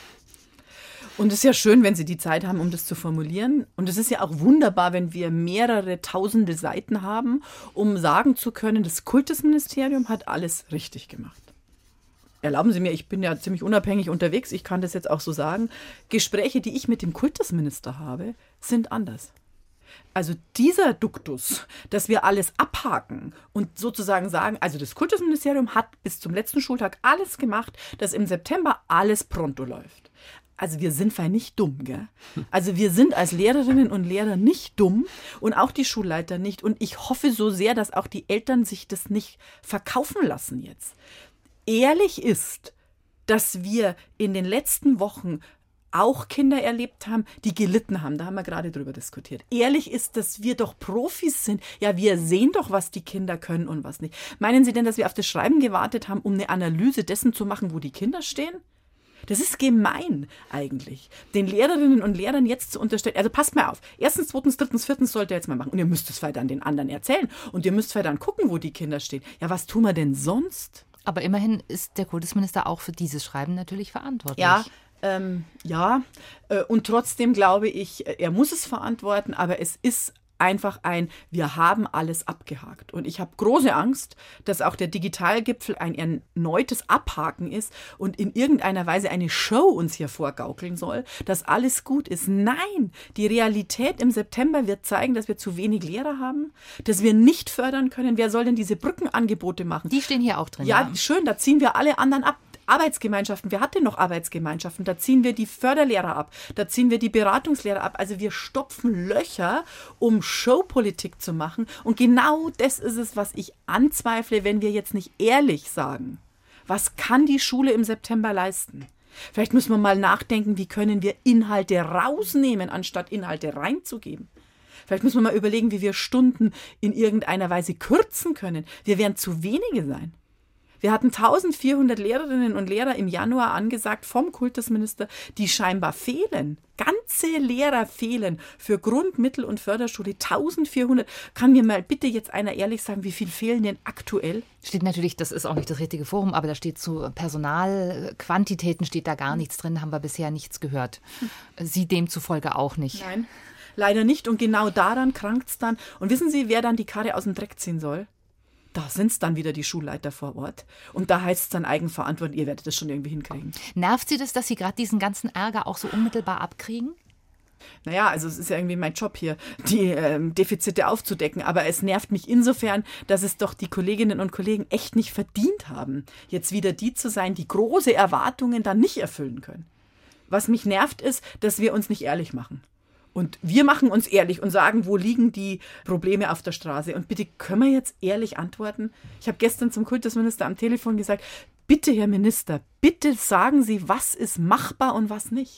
Speaker 3: Und es ist ja schön, wenn sie die Zeit haben, um das zu formulieren. Und es ist ja auch wunderbar, wenn wir mehrere tausende Seiten haben, um sagen zu können, das Kultusministerium hat alles richtig gemacht. Erlauben Sie mir, ich bin ja ziemlich unabhängig unterwegs, ich kann das jetzt auch so sagen. Gespräche, die ich mit dem Kultusminister habe, sind anders. Also dieser Duktus, dass wir alles abhaken und sozusagen sagen, also das Kultusministerium hat bis zum letzten Schultag alles gemacht, dass im September alles pronto läuft. Also wir sind fein nicht dumm, gell? Also wir sind als Lehrerinnen und Lehrer nicht dumm und auch die Schulleiter nicht. Und ich hoffe so sehr, dass auch die Eltern sich das nicht verkaufen lassen jetzt. Ehrlich ist, dass wir in den letzten Wochen auch Kinder erlebt haben, die gelitten haben. Da haben wir gerade drüber diskutiert. Ehrlich ist, dass wir doch Profis sind. Ja, wir sehen doch, was die Kinder können und was nicht. Meinen Sie denn, dass wir auf das Schreiben gewartet haben, um eine Analyse dessen zu machen, wo die Kinder stehen? Das ist gemein eigentlich, den Lehrerinnen und Lehrern jetzt zu unterstellen. Also passt mal auf. Erstens, zweitens, drittens, viertens sollt ihr jetzt mal machen. Und ihr müsst es vielleicht an den anderen erzählen. Und ihr müsst vielleicht dann gucken, wo die Kinder stehen. Ja, was tun wir denn sonst?
Speaker 1: Aber immerhin ist der Kultusminister auch für dieses Schreiben natürlich verantwortlich.
Speaker 3: Ja, Ähm, ja, äh, und trotzdem glaube ich, er muss es verantworten, aber es ist einfach ein, wir haben alles abgehakt. Und ich habe große Angst, dass auch der Digitalgipfel ein erneutes Abhaken ist und in irgendeiner Weise eine Show uns hier vorgaukeln soll, dass alles gut ist. Nein, die Realität im September wird zeigen, dass wir zu wenig Lehrer haben, dass wir nicht fördern können. Wer soll denn diese Brückenangebote machen?
Speaker 1: Die stehen hier auch drin.
Speaker 3: Ja, ja. Schön, da ziehen wir alle anderen ab. Arbeitsgemeinschaften, wer hat denn noch Arbeitsgemeinschaften? Da ziehen wir die Förderlehrer ab, da ziehen wir die Beratungslehrer ab. Also wir stopfen Löcher, um Showpolitik zu machen. Und genau das ist es, was ich anzweifle, wenn wir jetzt nicht ehrlich sagen. Was kann die Schule im September leisten? Vielleicht müssen wir mal nachdenken, wie können wir Inhalte rausnehmen, anstatt Inhalte reinzugeben. Vielleicht müssen wir mal überlegen, wie wir Stunden in irgendeiner Weise kürzen können. Wir werden zu wenige sein. Wir hatten eintausendvierhundert Lehrerinnen und Lehrer im Januar angesagt vom Kultusminister, die scheinbar fehlen. Ganze Lehrer fehlen für Grund-, Mittel- und Förderschule. eintausendvierhundert. Kann mir mal bitte jetzt einer ehrlich sagen, wie viel fehlen denn aktuell?
Speaker 1: Steht natürlich, das ist auch nicht das richtige Forum, aber da steht zu Personalquantitäten steht da gar nichts drin, haben wir bisher nichts gehört. Sie demzufolge auch nicht.
Speaker 3: Nein, leider nicht. Und genau daran krankt es dann. Und wissen Sie, wer dann die Karre aus dem Dreck ziehen soll? Da sind es dann wieder die Schulleiter vor Ort. Und da heißt es dann Eigenverantwortung, ihr werdet das schon irgendwie hinkriegen.
Speaker 1: Nervt Sie das, dass Sie gerade diesen ganzen Ärger auch so unmittelbar abkriegen?
Speaker 3: Naja, also es ist ja irgendwie mein Job hier, die ähm, Defizite aufzudecken. Aber es nervt mich insofern, dass es doch die Kolleginnen und Kollegen echt nicht verdient haben, jetzt wieder die zu sein, die große Erwartungen dann nicht erfüllen können. Was mich nervt ist, dass wir uns nicht ehrlich machen. Und wir machen uns ehrlich und sagen, wo liegen die Probleme auf der Straße? Und bitte, können wir jetzt ehrlich antworten? Ich habe gestern zum Kultusminister am Telefon gesagt, bitte, Herr Minister, bitte sagen Sie, was ist machbar und was nicht.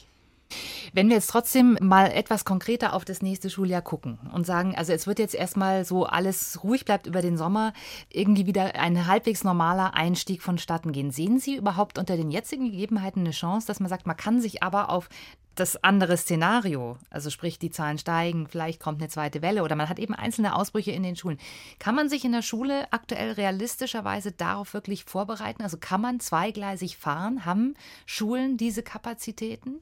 Speaker 1: Wenn wir jetzt trotzdem mal etwas konkreter auf das nächste Schuljahr gucken und sagen, also es wird jetzt erstmal so alles ruhig bleibt über den Sommer, irgendwie wieder ein halbwegs normaler Einstieg vonstatten gehen. Sehen Sie überhaupt unter den jetzigen Gegebenheiten eine Chance, dass man sagt, man kann sich aber auf das andere Szenario, also sprich die Zahlen steigen, vielleicht kommt eine zweite Welle oder man hat eben einzelne Ausbrüche in den Schulen. Kann man sich in der Schule aktuell realistischerweise darauf wirklich vorbereiten? Also kann man zweigleisig fahren? Haben Schulen diese Kapazitäten?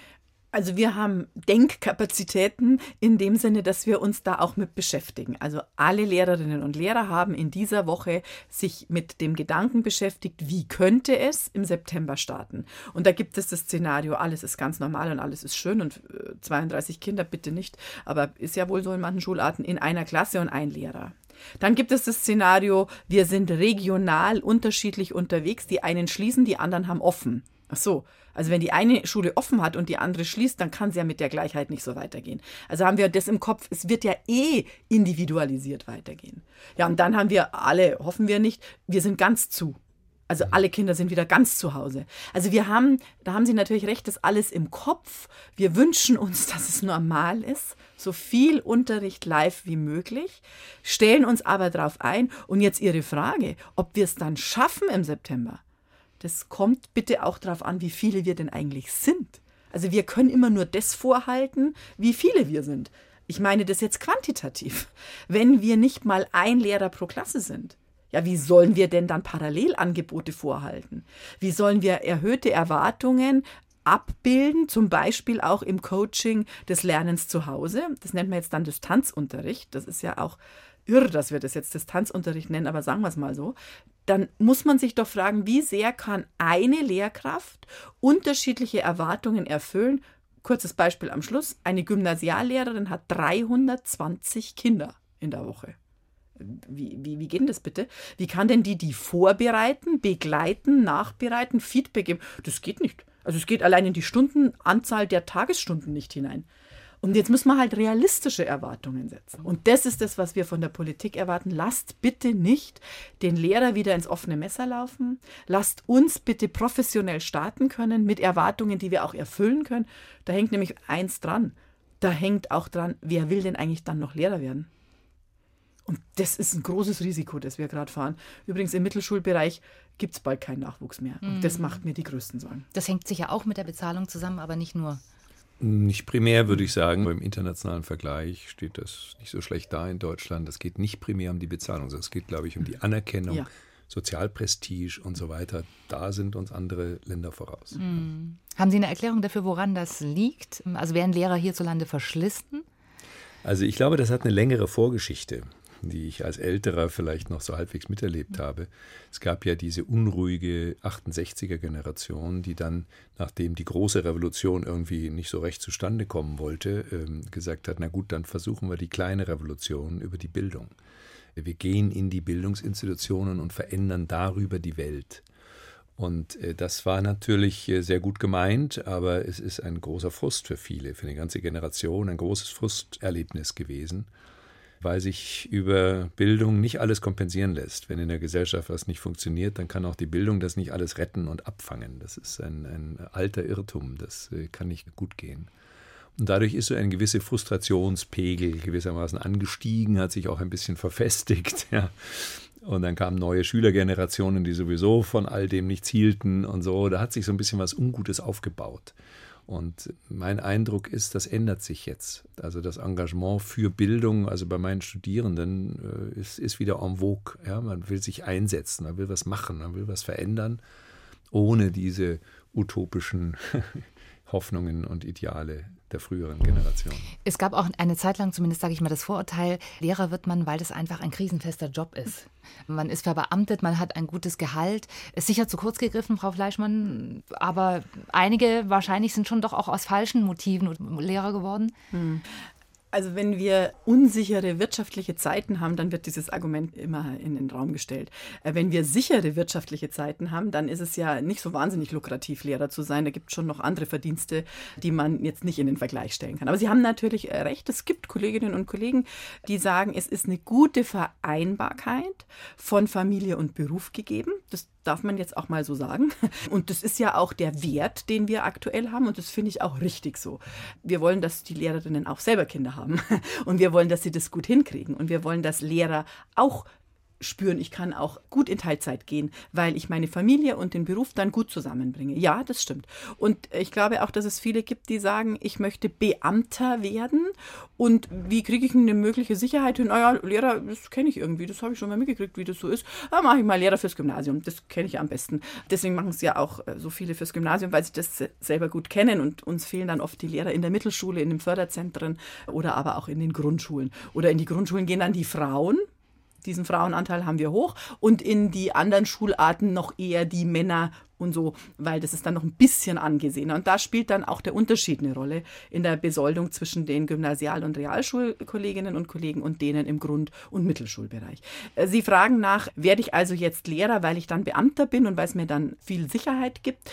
Speaker 3: Also wir haben Denkkapazitäten in dem Sinne, dass wir uns da auch mit beschäftigen. Also alle Lehrerinnen und Lehrer haben in dieser Woche sich mit dem Gedanken beschäftigt, wie könnte es im September starten. Und da gibt es das Szenario, alles ist ganz normal und alles ist schön und zweiunddreißig Kinder bitte nicht, aber ist ja wohl so in manchen Schularten, in einer Klasse und ein Lehrer. Dann gibt es das Szenario, wir sind regional unterschiedlich unterwegs, die einen schließen, die anderen haben offen. Ach so, also wenn die eine Schule offen hat und die andere schließt, dann kann es ja mit der Gleichheit nicht so weitergehen. Also haben wir das im Kopf, es wird ja eh individualisiert weitergehen. Ja, und dann haben wir alle, hoffen wir nicht, wir sind ganz zu. Also alle Kinder sind wieder ganz zu Hause. Also wir haben, da haben Sie natürlich recht, das alles im Kopf. Wir wünschen uns, dass es normal ist, so viel Unterricht live wie möglich, stellen uns aber darauf ein. Und jetzt Ihre Frage, ob wir es dann schaffen im September. Das kommt bitte auch darauf an, wie viele wir denn eigentlich sind. Also wir können immer nur das vorhalten, wie viele wir sind. Ich meine das jetzt quantitativ. Wenn wir nicht mal ein Lehrer pro Klasse sind, ja, wie sollen wir denn dann Parallelangebote vorhalten? Wie sollen wir erhöhte Erwartungen abbilden, zum Beispiel auch im Coaching des Lernens zu Hause? Das nennt man jetzt dann Distanzunterricht. Das ist ja auch irre, dass wir das jetzt Distanzunterricht nennen, aber sagen wir es mal so. Dann muss man sich doch fragen, wie sehr kann eine Lehrkraft unterschiedliche Erwartungen erfüllen? Kurzes Beispiel am Schluss. Eine Gymnasiallehrerin hat dreihundertzwanzig Kinder in der Woche. Wie, wie, wie geht denn das bitte? Wie kann denn die die vorbereiten, begleiten, nachbereiten, Feedback geben? Das geht nicht. Also es geht allein in die Stundenanzahl der Tagesstunden nicht hinein. Und jetzt müssen wir halt realistische Erwartungen setzen. Und das ist das, was wir von der Politik erwarten. Lasst bitte nicht den Lehrer wieder ins offene Messer laufen. Lasst uns bitte professionell starten können mit Erwartungen, die wir auch erfüllen können. Da hängt nämlich eins dran. Da hängt auch dran, wer will denn eigentlich dann noch Lehrer werden? Und das ist ein großes Risiko, das wir gerade fahren. Übrigens im Mittelschulbereich gibt es bald keinen Nachwuchs mehr. Und das macht mir die größten Sorgen.
Speaker 1: Das hängt sicher auch mit der Bezahlung zusammen, aber nicht nur.
Speaker 2: Nicht primär, würde ich sagen. Im internationalen Vergleich steht das nicht so schlecht da in Deutschland. Es geht nicht primär um die Bezahlung, sondern es geht, glaube ich, um die Anerkennung, ja. Sozialprestige und so weiter. Da sind uns andere Länder voraus.
Speaker 1: Mhm. Haben Sie eine Erklärung dafür, woran das liegt? Also werden Lehrer hierzulande verschlissen?
Speaker 2: Also ich glaube, das hat eine längere Vorgeschichte, die ich als Älterer vielleicht noch so halbwegs miterlebt habe. Es gab ja diese unruhige achtundsechziger-Generation, die dann, nachdem die große Revolution irgendwie nicht so recht zustande kommen wollte, ähm, gesagt hat, na gut, dann versuchen wir die kleine Revolution über die Bildung. Wir gehen in die Bildungsinstitutionen und verändern darüber die Welt. Und äh, das war natürlich äh, sehr gut gemeint, aber es ist ein großer Frust für viele, für eine ganze Generation, ein großes Frusterlebnis gewesen, weil sich über Bildung nicht alles kompensieren lässt. Wenn in der Gesellschaft was nicht funktioniert, dann kann auch die Bildung das nicht alles retten und abfangen. Das ist ein, ein alter Irrtum, das äh, kann nicht gut gehen. Und dadurch ist so ein gewisser Frustrationspegel gewissermaßen angestiegen, hat sich auch ein bisschen verfestigt. Ja. Und dann kamen neue Schülergenerationen, die sowieso von all dem nichts hielten und so. Da hat sich so ein bisschen was Ungutes aufgebaut. Und mein Eindruck ist, das ändert sich jetzt. Also das Engagement für Bildung, also bei meinen Studierenden, äh, ist, ist wieder en vogue. Ja, man will sich einsetzen, man will was machen, man will was verändern, ohne diese utopischen Hoffnungen und Ideale der früheren Generation.
Speaker 1: Es gab auch eine Zeit lang, zumindest sage ich mal, das Vorurteil, Lehrer wird man, weil das einfach ein krisenfester Job ist. Man ist verbeamtet, man hat ein gutes Gehalt. Ist sicher zu kurz gegriffen, Frau Fleischmann, aber einige wahrscheinlich sind schon doch auch aus falschen Motiven Lehrer geworden.
Speaker 3: Hm. Also wenn wir unsichere wirtschaftliche Zeiten haben, dann wird dieses Argument immer in den Raum gestellt. Wenn wir sichere wirtschaftliche Zeiten haben, dann ist es ja nicht so wahnsinnig lukrativ, Lehrer zu sein. Da gibt es schon noch andere Verdienste, die man jetzt nicht in den Vergleich stellen kann. Aber Sie haben natürlich recht, es gibt Kolleginnen und Kollegen, die sagen, es ist eine gute Vereinbarkeit von Familie und Beruf gegeben. Das darf man jetzt auch mal so sagen. Und das ist ja auch der Wert, den wir aktuell haben. Und das finde ich auch richtig so. Wir wollen, dass die Lehrerinnen auch selber Kinder haben. Und wir wollen, dass sie das gut hinkriegen. Und wir wollen, dass Lehrer auch spüren, ich kann auch gut in Teilzeit gehen, weil ich meine Familie und den Beruf dann gut zusammenbringe. Ja, das stimmt. Und ich glaube auch, dass es viele gibt, die sagen, ich möchte Beamter werden. Und wie kriege ich eine mögliche Sicherheit hin? Naja, Lehrer, das kenne ich irgendwie, das habe ich schon mal mitgekriegt, wie das so ist. Da mache ich mal Lehrer fürs Gymnasium, das kenne ich am besten. Deswegen machen es ja auch so viele fürs Gymnasium, weil sie das selber gut kennen. Und uns fehlen dann oft die Lehrer in der Mittelschule, in den Förderzentren oder aber auch in den Grundschulen. Oder in die Grundschulen gehen dann die Frauen. Diesen Frauenanteil haben wir hoch und in die anderen Schularten noch eher die Männer und so, weil das ist dann noch ein bisschen angesehener. Und da spielt dann auch der Unterschied eine Rolle in der Besoldung zwischen den Gymnasial- und Realschulkolleginnen und Kollegen und denen im Grund- und Mittelschulbereich. Sie fragen nach, werde ich also jetzt Lehrer, weil ich dann Beamter bin und weil es mir dann viel Sicherheit gibt?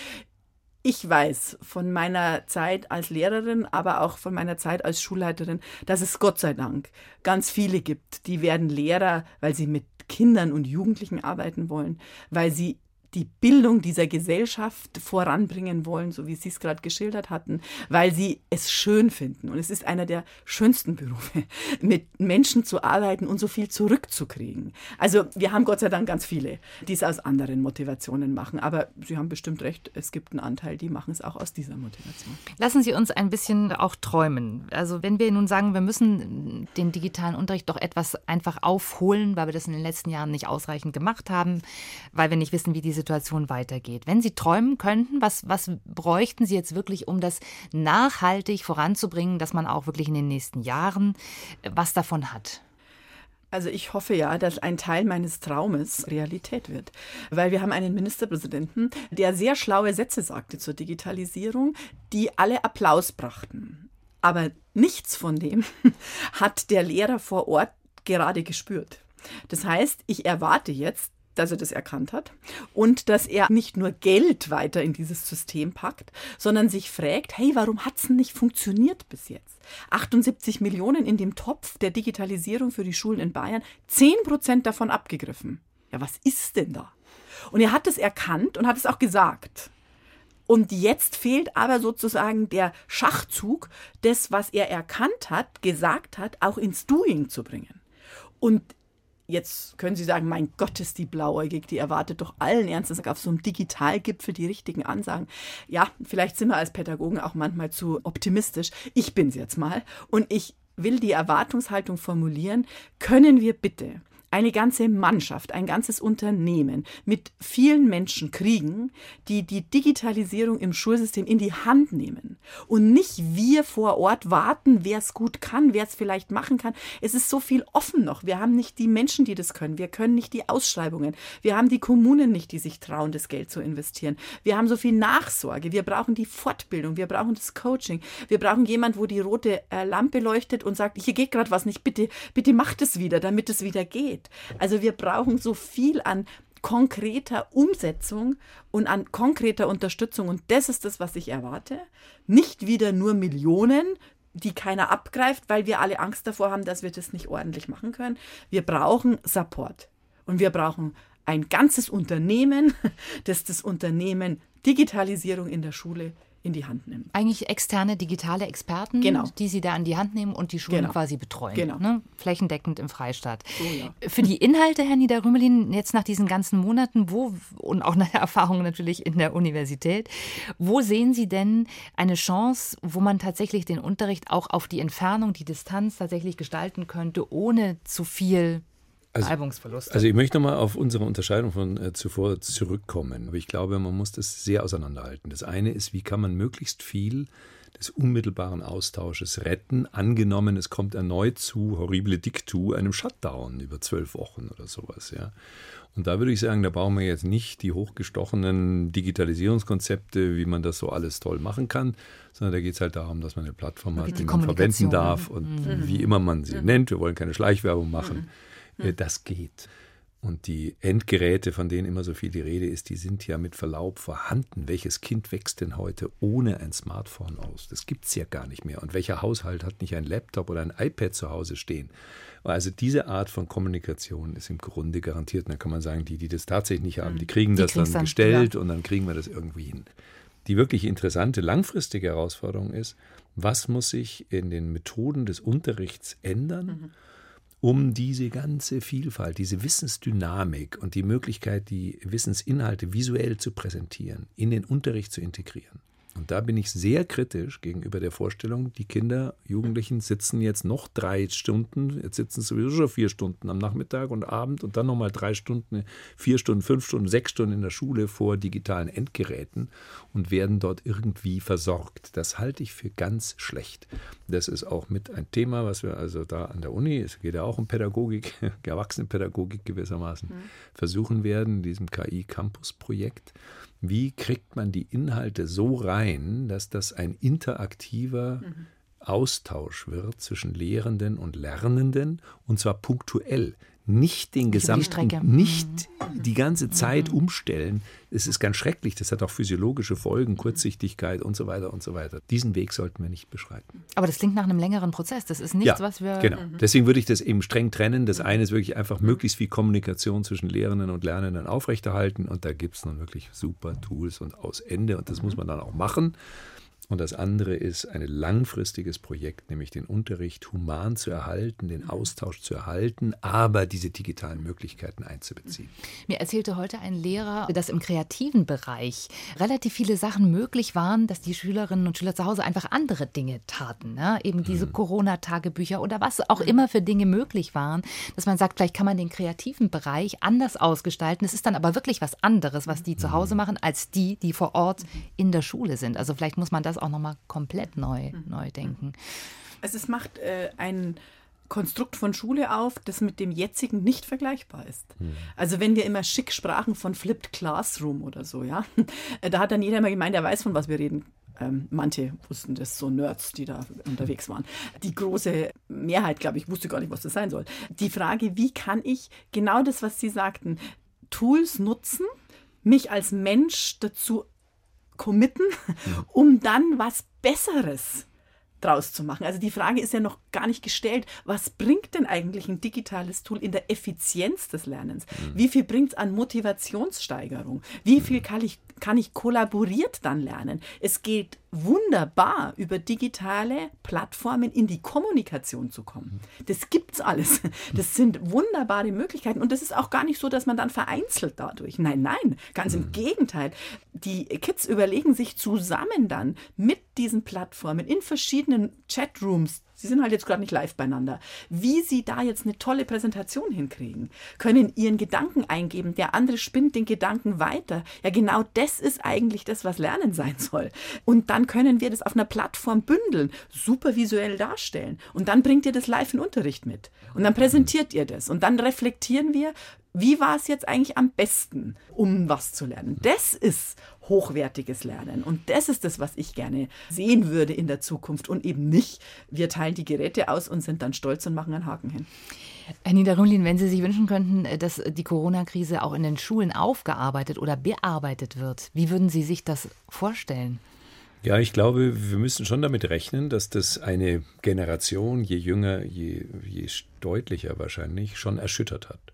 Speaker 3: Ich weiß von meiner Zeit als Lehrerin, aber auch von meiner Zeit als Schulleiterin, dass es Gott sei Dank ganz viele gibt, die werden Lehrer, weil sie mit Kindern und Jugendlichen arbeiten wollen, weil sie die Bildung dieser Gesellschaft voranbringen wollen, so wie Sie es gerade geschildert hatten, weil sie es schön finden. Und es ist einer der schönsten Berufe, mit Menschen zu arbeiten und so viel zurückzukriegen. Also wir haben Gott sei Dank ganz viele, die es aus anderen Motivationen machen. Aber Sie haben bestimmt recht, es gibt einen Anteil, die machen es auch aus dieser Motivation.
Speaker 1: Lassen Sie uns ein bisschen auch träumen. Also wenn wir nun sagen, wir müssen den digitalen Unterricht doch etwas einfach aufholen, weil wir das in den letzten Jahren nicht ausreichend gemacht haben, weil wir nicht wissen, wie die Situation weitergeht. Wenn Sie träumen könnten, was, was bräuchten Sie jetzt wirklich, um das nachhaltig voranzubringen, dass man auch wirklich in den nächsten Jahren was davon hat?
Speaker 3: Also ich hoffe ja, dass ein Teil meines Traumes Realität wird. Weil wir haben einen Ministerpräsidenten, der sehr schlaue Sätze sagte zur Digitalisierung, die alle Applaus brachten. Aber nichts von dem hat der Lehrer vor Ort gerade gespürt. Das heißt, ich erwarte jetzt, dass er das erkannt hat und dass er nicht nur Geld weiter in dieses System packt, sondern sich fragt, hey, warum hat es denn nicht funktioniert bis jetzt? achtundsiebzig Millionen in dem Topf der Digitalisierung für die Schulen in Bayern, zehn Prozent davon abgegriffen. Ja, was ist denn da? Und er hat es erkannt und hat es auch gesagt. Und jetzt fehlt aber sozusagen der Schachzug, das, was er erkannt hat, gesagt hat, auch ins Doing zu bringen. Und jetzt können Sie sagen, mein Gott, ist die blauäugig, die erwartet doch allen Ernstes auf so einem Digitalgipfel die richtigen Ansagen. Ja, vielleicht sind wir als Pädagogen auch manchmal zu optimistisch. Ich bin's jetzt mal. Und ich will die Erwartungshaltung formulieren, können wir bitte eine ganze Mannschaft, ein ganzes Unternehmen mit vielen Menschen kriegen, die die Digitalisierung im Schulsystem in die Hand nehmen und nicht wir vor Ort warten, wer es gut kann, wer es vielleicht machen kann. Es ist so viel offen noch. Wir haben nicht die Menschen, die das können. Wir können nicht die Ausschreibungen. Wir haben die Kommunen nicht, die sich trauen, das Geld zu investieren. Wir haben so viel Nachsorge. Wir brauchen die Fortbildung. Wir brauchen das Coaching. Wir brauchen jemand, wo die rote äh, Lampe leuchtet und sagt, hier geht gerade was nicht. Bitte, bitte macht es wieder, damit es wieder geht. Also wir brauchen so viel an konkreter Umsetzung und an konkreter Unterstützung. Und das ist das, was ich erwarte. Nicht wieder nur Millionen, die keiner abgreift, weil wir alle Angst davor haben, dass wir das nicht ordentlich machen können. Wir brauchen Support. Und wir brauchen ein ganzes Unternehmen, das das Unternehmen Digitalisierung in der Schule in die Hand nimmt.
Speaker 1: Eigentlich externe digitale Experten, genau, die Sie da an die Hand nehmen und die Schulen
Speaker 3: genau.
Speaker 1: quasi betreuen.
Speaker 3: Genau.
Speaker 1: Ne? Flächendeckend im Freistaat.
Speaker 3: So, ja.
Speaker 1: Für die Inhalte, Herr Nieder-Rümelin, jetzt nach diesen ganzen Monaten, wo und auch nach der Erfahrung natürlich in der Universität, wo sehen Sie denn eine Chance, wo man tatsächlich den Unterricht auch auf die Entfernung, die Distanz tatsächlich gestalten könnte, ohne zu viel
Speaker 2: Also, also ich möchte nochmal auf unsere Unterscheidung von äh, zuvor zurückkommen. Aber ich glaube, man muss das sehr auseinanderhalten. Das eine ist, wie kann man möglichst viel des unmittelbaren Austausches retten, angenommen, es kommt erneut zu horrible dictu, einem Shutdown über zwölf Wochen oder sowas. Ja. Und da würde ich sagen, da brauchen wir jetzt nicht die hochgestochenen Digitalisierungskonzepte, wie man das so alles toll machen kann, sondern da geht es halt darum, dass man eine Plattform hat, die man verwenden darf und mhm. wie immer man sie mhm. nennt. Wir wollen keine Schleichwerbung machen. Mhm. Das geht. Und die Endgeräte, von denen immer so viel die Rede ist, die sind ja mit Verlaub vorhanden. Welches Kind wächst denn heute ohne ein Smartphone aus? Das gibt es ja gar nicht mehr. Und welcher Haushalt hat nicht ein Laptop oder ein iPad zu Hause stehen? Also diese Art von Kommunikation ist im Grunde garantiert. Und dann kann man sagen, die, die das tatsächlich nicht haben, die kriegen
Speaker 1: die
Speaker 2: das dann,
Speaker 1: dann
Speaker 2: gestellt
Speaker 1: ja.
Speaker 2: und dann kriegen wir das irgendwie hin. Die wirklich interessante langfristige Herausforderung ist, was muss sich in den Methoden des Unterrichts ändern, mhm. um diese ganze Vielfalt, diese Wissensdynamik und die Möglichkeit, die Wissensinhalte visuell zu präsentieren, in den Unterricht zu integrieren. Und da bin ich sehr kritisch gegenüber der Vorstellung, die Kinder, Jugendlichen sitzen jetzt noch drei Stunden, jetzt sitzen sie sowieso schon vier Stunden am Nachmittag und Abend und dann nochmal drei Stunden, vier Stunden, fünf Stunden, sechs Stunden in der Schule vor digitalen Endgeräten und werden dort irgendwie versorgt. Das halte ich für ganz schlecht. Das ist auch mit ein Thema, was wir also da an der Uni, es geht ja auch um Pädagogik, Erwachsenenpädagogik gewissermaßen, mhm. versuchen werden, in diesem K I-Campus-Projekt. Wie kriegt man die Inhalte so rein, dass das ein interaktiver mhm. Austausch wird zwischen Lehrenden und Lernenden und zwar punktuell. Nicht den gesamten,
Speaker 1: die
Speaker 2: nicht die ganze Zeit mhm. umstellen. Es ist ganz schrecklich, das hat auch physiologische Folgen, Kurzsichtigkeit und so weiter und so weiter. Diesen Weg sollten wir nicht beschreiten.
Speaker 1: Aber das klingt nach einem längeren Prozess. Das ist nichts,
Speaker 2: ja,
Speaker 1: was wir...
Speaker 2: genau.
Speaker 1: Mhm.
Speaker 2: Deswegen würde ich das eben streng trennen. Das eine ist wirklich einfach möglichst viel Kommunikation zwischen Lehrenden und Lernenden aufrechterhalten und da gibt es nun wirklich super Tools und aus Ende und das muss man dann auch machen. Und das andere ist ein langfristiges Projekt, nämlich den Unterricht human zu erhalten, den Austausch zu erhalten, aber diese digitalen Möglichkeiten einzubeziehen.
Speaker 1: Mir erzählte heute ein Lehrer, dass im kreativen Bereich relativ viele Sachen möglich waren, dass die Schülerinnen und Schüler zu Hause einfach andere Dinge taten. Ne? Eben diese hm. Corona-Tagebücher oder was auch immer für Dinge möglich waren, dass man sagt, vielleicht kann man den kreativen Bereich anders ausgestalten. Es ist dann aber wirklich was anderes, was die zu Hause machen, als die, die vor Ort in der Schule sind. Also vielleicht muss man das auch nochmal komplett neu, mhm. neu denken.
Speaker 3: Also es macht äh, ein Konstrukt von Schule auf, das mit dem jetzigen nicht vergleichbar ist. Mhm. Also wenn wir immer schick sprachen von Flipped Classroom oder so, ja, da hat dann jeder immer gemeint, er weiß, von was wir reden. Ähm, manche wussten das, so Nerds, die da unterwegs waren. Die große Mehrheit, glaube ich, wusste gar nicht, was das sein soll. Die Frage, wie kann ich genau das, was Sie sagten, Tools nutzen, mich als Mensch dazu committen, um dann was Besseres draus zu machen. Also die Frage ist ja noch gar nicht gestellt, was bringt denn eigentlich ein digitales Tool in der Effizienz des Lernens? Wie viel bringt es an Motivationssteigerung? Wie viel kann ich, kann ich kollaboriert dann lernen? Es geht wunderbar, über digitale Plattformen in die Kommunikation zu kommen. Das gibt's alles. Das sind wunderbare Möglichkeiten und das ist auch gar nicht so, dass man dann vereinzelt dadurch. Nein, nein, ganz im Gegenteil. Die Kids überlegen sich zusammen dann mit diesen Plattformen in verschiedenen Chatrooms, sie sind halt jetzt gerade nicht live beieinander, wie sie da jetzt eine tolle Präsentation hinkriegen, können ihren Gedanken eingeben, der andere spinnt den Gedanken weiter. Ja, genau das ist eigentlich das, was Lernen sein soll. Und dann können wir das auf einer Plattform bündeln, super visuell darstellen und dann bringt ihr das live in Unterricht mit und dann präsentiert ihr das und dann reflektieren wir, wie war es jetzt eigentlich am besten, um was zu lernen. Das ist hochwertiges Lernen und das ist das, was ich gerne sehen würde in der Zukunft und eben nicht, wir teilen die Geräte aus und sind dann stolz und machen einen Haken hin.
Speaker 1: Herr Niederrümlin, wenn Sie sich wünschen könnten, dass die Corona-Krise auch in den Schulen aufgearbeitet oder bearbeitet wird, wie würden Sie sich das vorstellen?
Speaker 2: Ja, ich glaube, wir müssen schon damit rechnen, dass das eine Generation, je jünger, je, je deutlicher wahrscheinlich, schon erschüttert hat.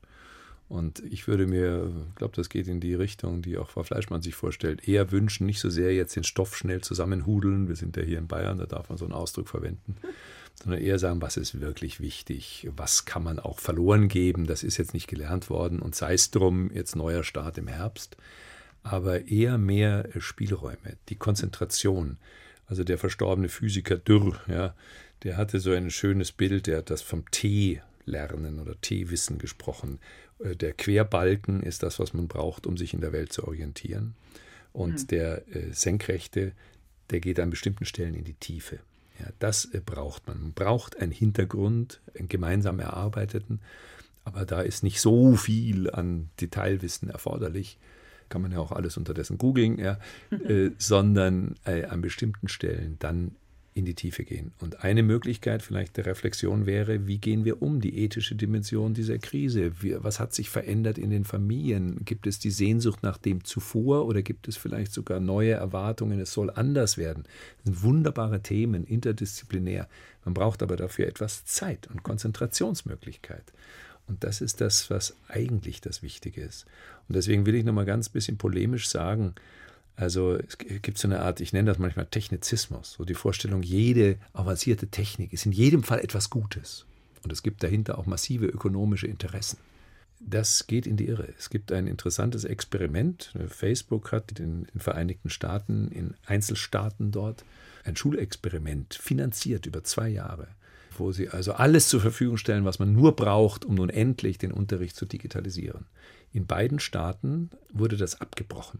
Speaker 2: Und ich würde mir, ich glaube, das geht in die Richtung, die auch Frau Fleischmann sich vorstellt, eher wünschen, nicht so sehr jetzt den Stoff schnell zusammenhudeln, wir sind ja hier in Bayern, da darf man so einen Ausdruck verwenden, sondern eher sagen, was ist wirklich wichtig, was kann man auch verloren geben, das ist jetzt nicht gelernt worden und sei es drum, jetzt neuer Start im Herbst. Aber eher mehr Spielräume, die Konzentration. Also der verstorbene Physiker Dürr, ja, der hatte so ein schönes Bild, der hat das vom T-Lernen oder T-Wissen gesprochen. Der Querbalken ist das, was man braucht, um sich in der Welt zu orientieren. Und mhm. der äh, Senkrechte, der geht an bestimmten Stellen in die Tiefe. Ja, das äh, braucht man. Man braucht einen Hintergrund, einen gemeinsam erarbeiteten, aber da ist nicht so viel an Detailwissen erforderlich. Kann man ja auch alles unterdessen googeln, ja, äh, sondern äh, an bestimmten Stellen dann in die Tiefe gehen. Und eine Möglichkeit vielleicht der Reflexion wäre, wie gehen wir um, die ethische Dimension dieser Krise? Wie, was hat sich verändert in den Familien? Gibt es die Sehnsucht nach dem zuvor oder gibt es vielleicht sogar neue Erwartungen, es soll anders werden? Das sind wunderbare Themen, interdisziplinär. Man braucht aber dafür etwas Zeit und Konzentrationsmöglichkeit. Und das ist das, was eigentlich das Wichtige ist. Und deswegen will ich noch mal ganz bisschen polemisch sagen, also es gibt so eine Art, ich nenne das manchmal Technizismus, so die Vorstellung, jede avancierte Technik ist in jedem Fall etwas Gutes. Und es gibt dahinter auch massive ökonomische Interessen. Das geht in die Irre. Es gibt ein interessantes Experiment. Facebook hat in den Vereinigten Staaten, in Einzelstaaten dort, ein Schulexperiment finanziert über zwei Jahre, wo sie also alles zur Verfügung stellen, was man nur braucht, um nun endlich den Unterricht zu digitalisieren. In beiden Staaten wurde das abgebrochen,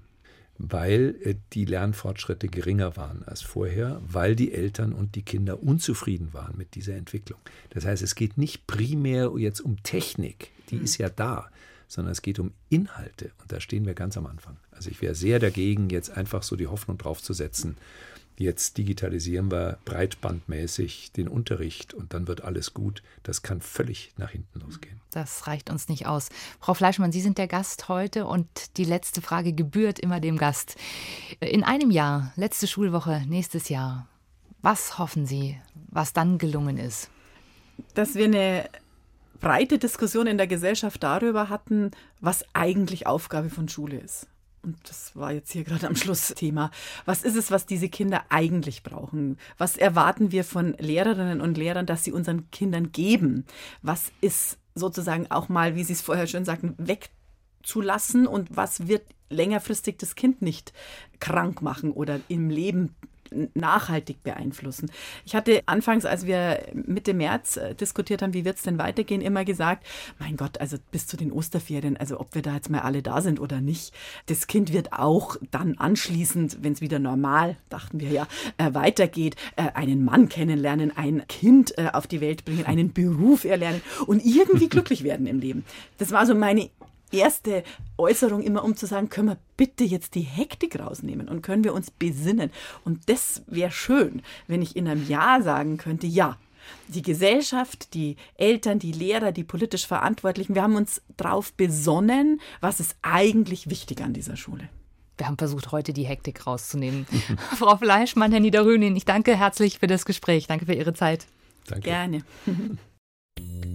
Speaker 2: weil die Lernfortschritte geringer waren als vorher, weil die Eltern und die Kinder unzufrieden waren mit dieser Entwicklung. Das heißt, es geht nicht primär jetzt um Technik, die mhm. ist ja da, sondern es geht um Inhalte und da stehen wir ganz am Anfang. Also ich wäre sehr dagegen, jetzt einfach so die Hoffnung drauf zu setzen, jetzt digitalisieren wir breitbandmäßig den Unterricht und dann wird alles gut. Das kann völlig nach hinten losgehen.
Speaker 1: Das reicht uns nicht aus. Frau Fleischmann, Sie sind der Gast heute und die letzte Frage gebührt immer dem Gast. In einem Jahr, letzte Schulwoche, nächstes Jahr, was hoffen Sie, was dann gelungen ist?
Speaker 3: Dass wir eine breite Diskussion in der Gesellschaft darüber hatten, was eigentlich Aufgabe von Schule ist. Und das war jetzt hier gerade am Schluss Thema. Was ist es, was diese Kinder eigentlich brauchen? Was erwarten wir von Lehrerinnen und Lehrern, dass sie unseren Kindern geben? Was ist sozusagen auch mal, wie Sie es vorher schon sagten, wegzulassen? Und was wird längerfristig das Kind nicht krank machen oder im Leben nachhaltig beeinflussen? Ich hatte anfangs, als wir Mitte März diskutiert haben, wie wird es denn weitergehen, immer gesagt, mein Gott, also bis zu den Osterferien, also ob wir da jetzt mal alle da sind oder nicht, das Kind wird auch dann anschließend, wenn es wieder normal, dachten wir ja, äh, weitergeht, äh, einen Mann kennenlernen, ein Kind äh, auf die Welt bringen, einen Beruf erlernen und irgendwie glücklich werden im Leben. Das war so meine erste Äußerung immer, um zu sagen, können wir bitte jetzt die Hektik rausnehmen und können wir uns besinnen. Und das wäre schön, wenn ich in einem Jahr sagen könnte, ja, die Gesellschaft, die Eltern, die Lehrer, die politisch Verantwortlichen, wir haben uns darauf besonnen, was ist eigentlich wichtig an dieser Schule.
Speaker 1: Wir haben versucht, heute die Hektik rauszunehmen. Frau Fleischmann, Herr Niederrühning, ich danke herzlich für das Gespräch. Danke für Ihre Zeit.
Speaker 2: Danke.
Speaker 3: Gerne.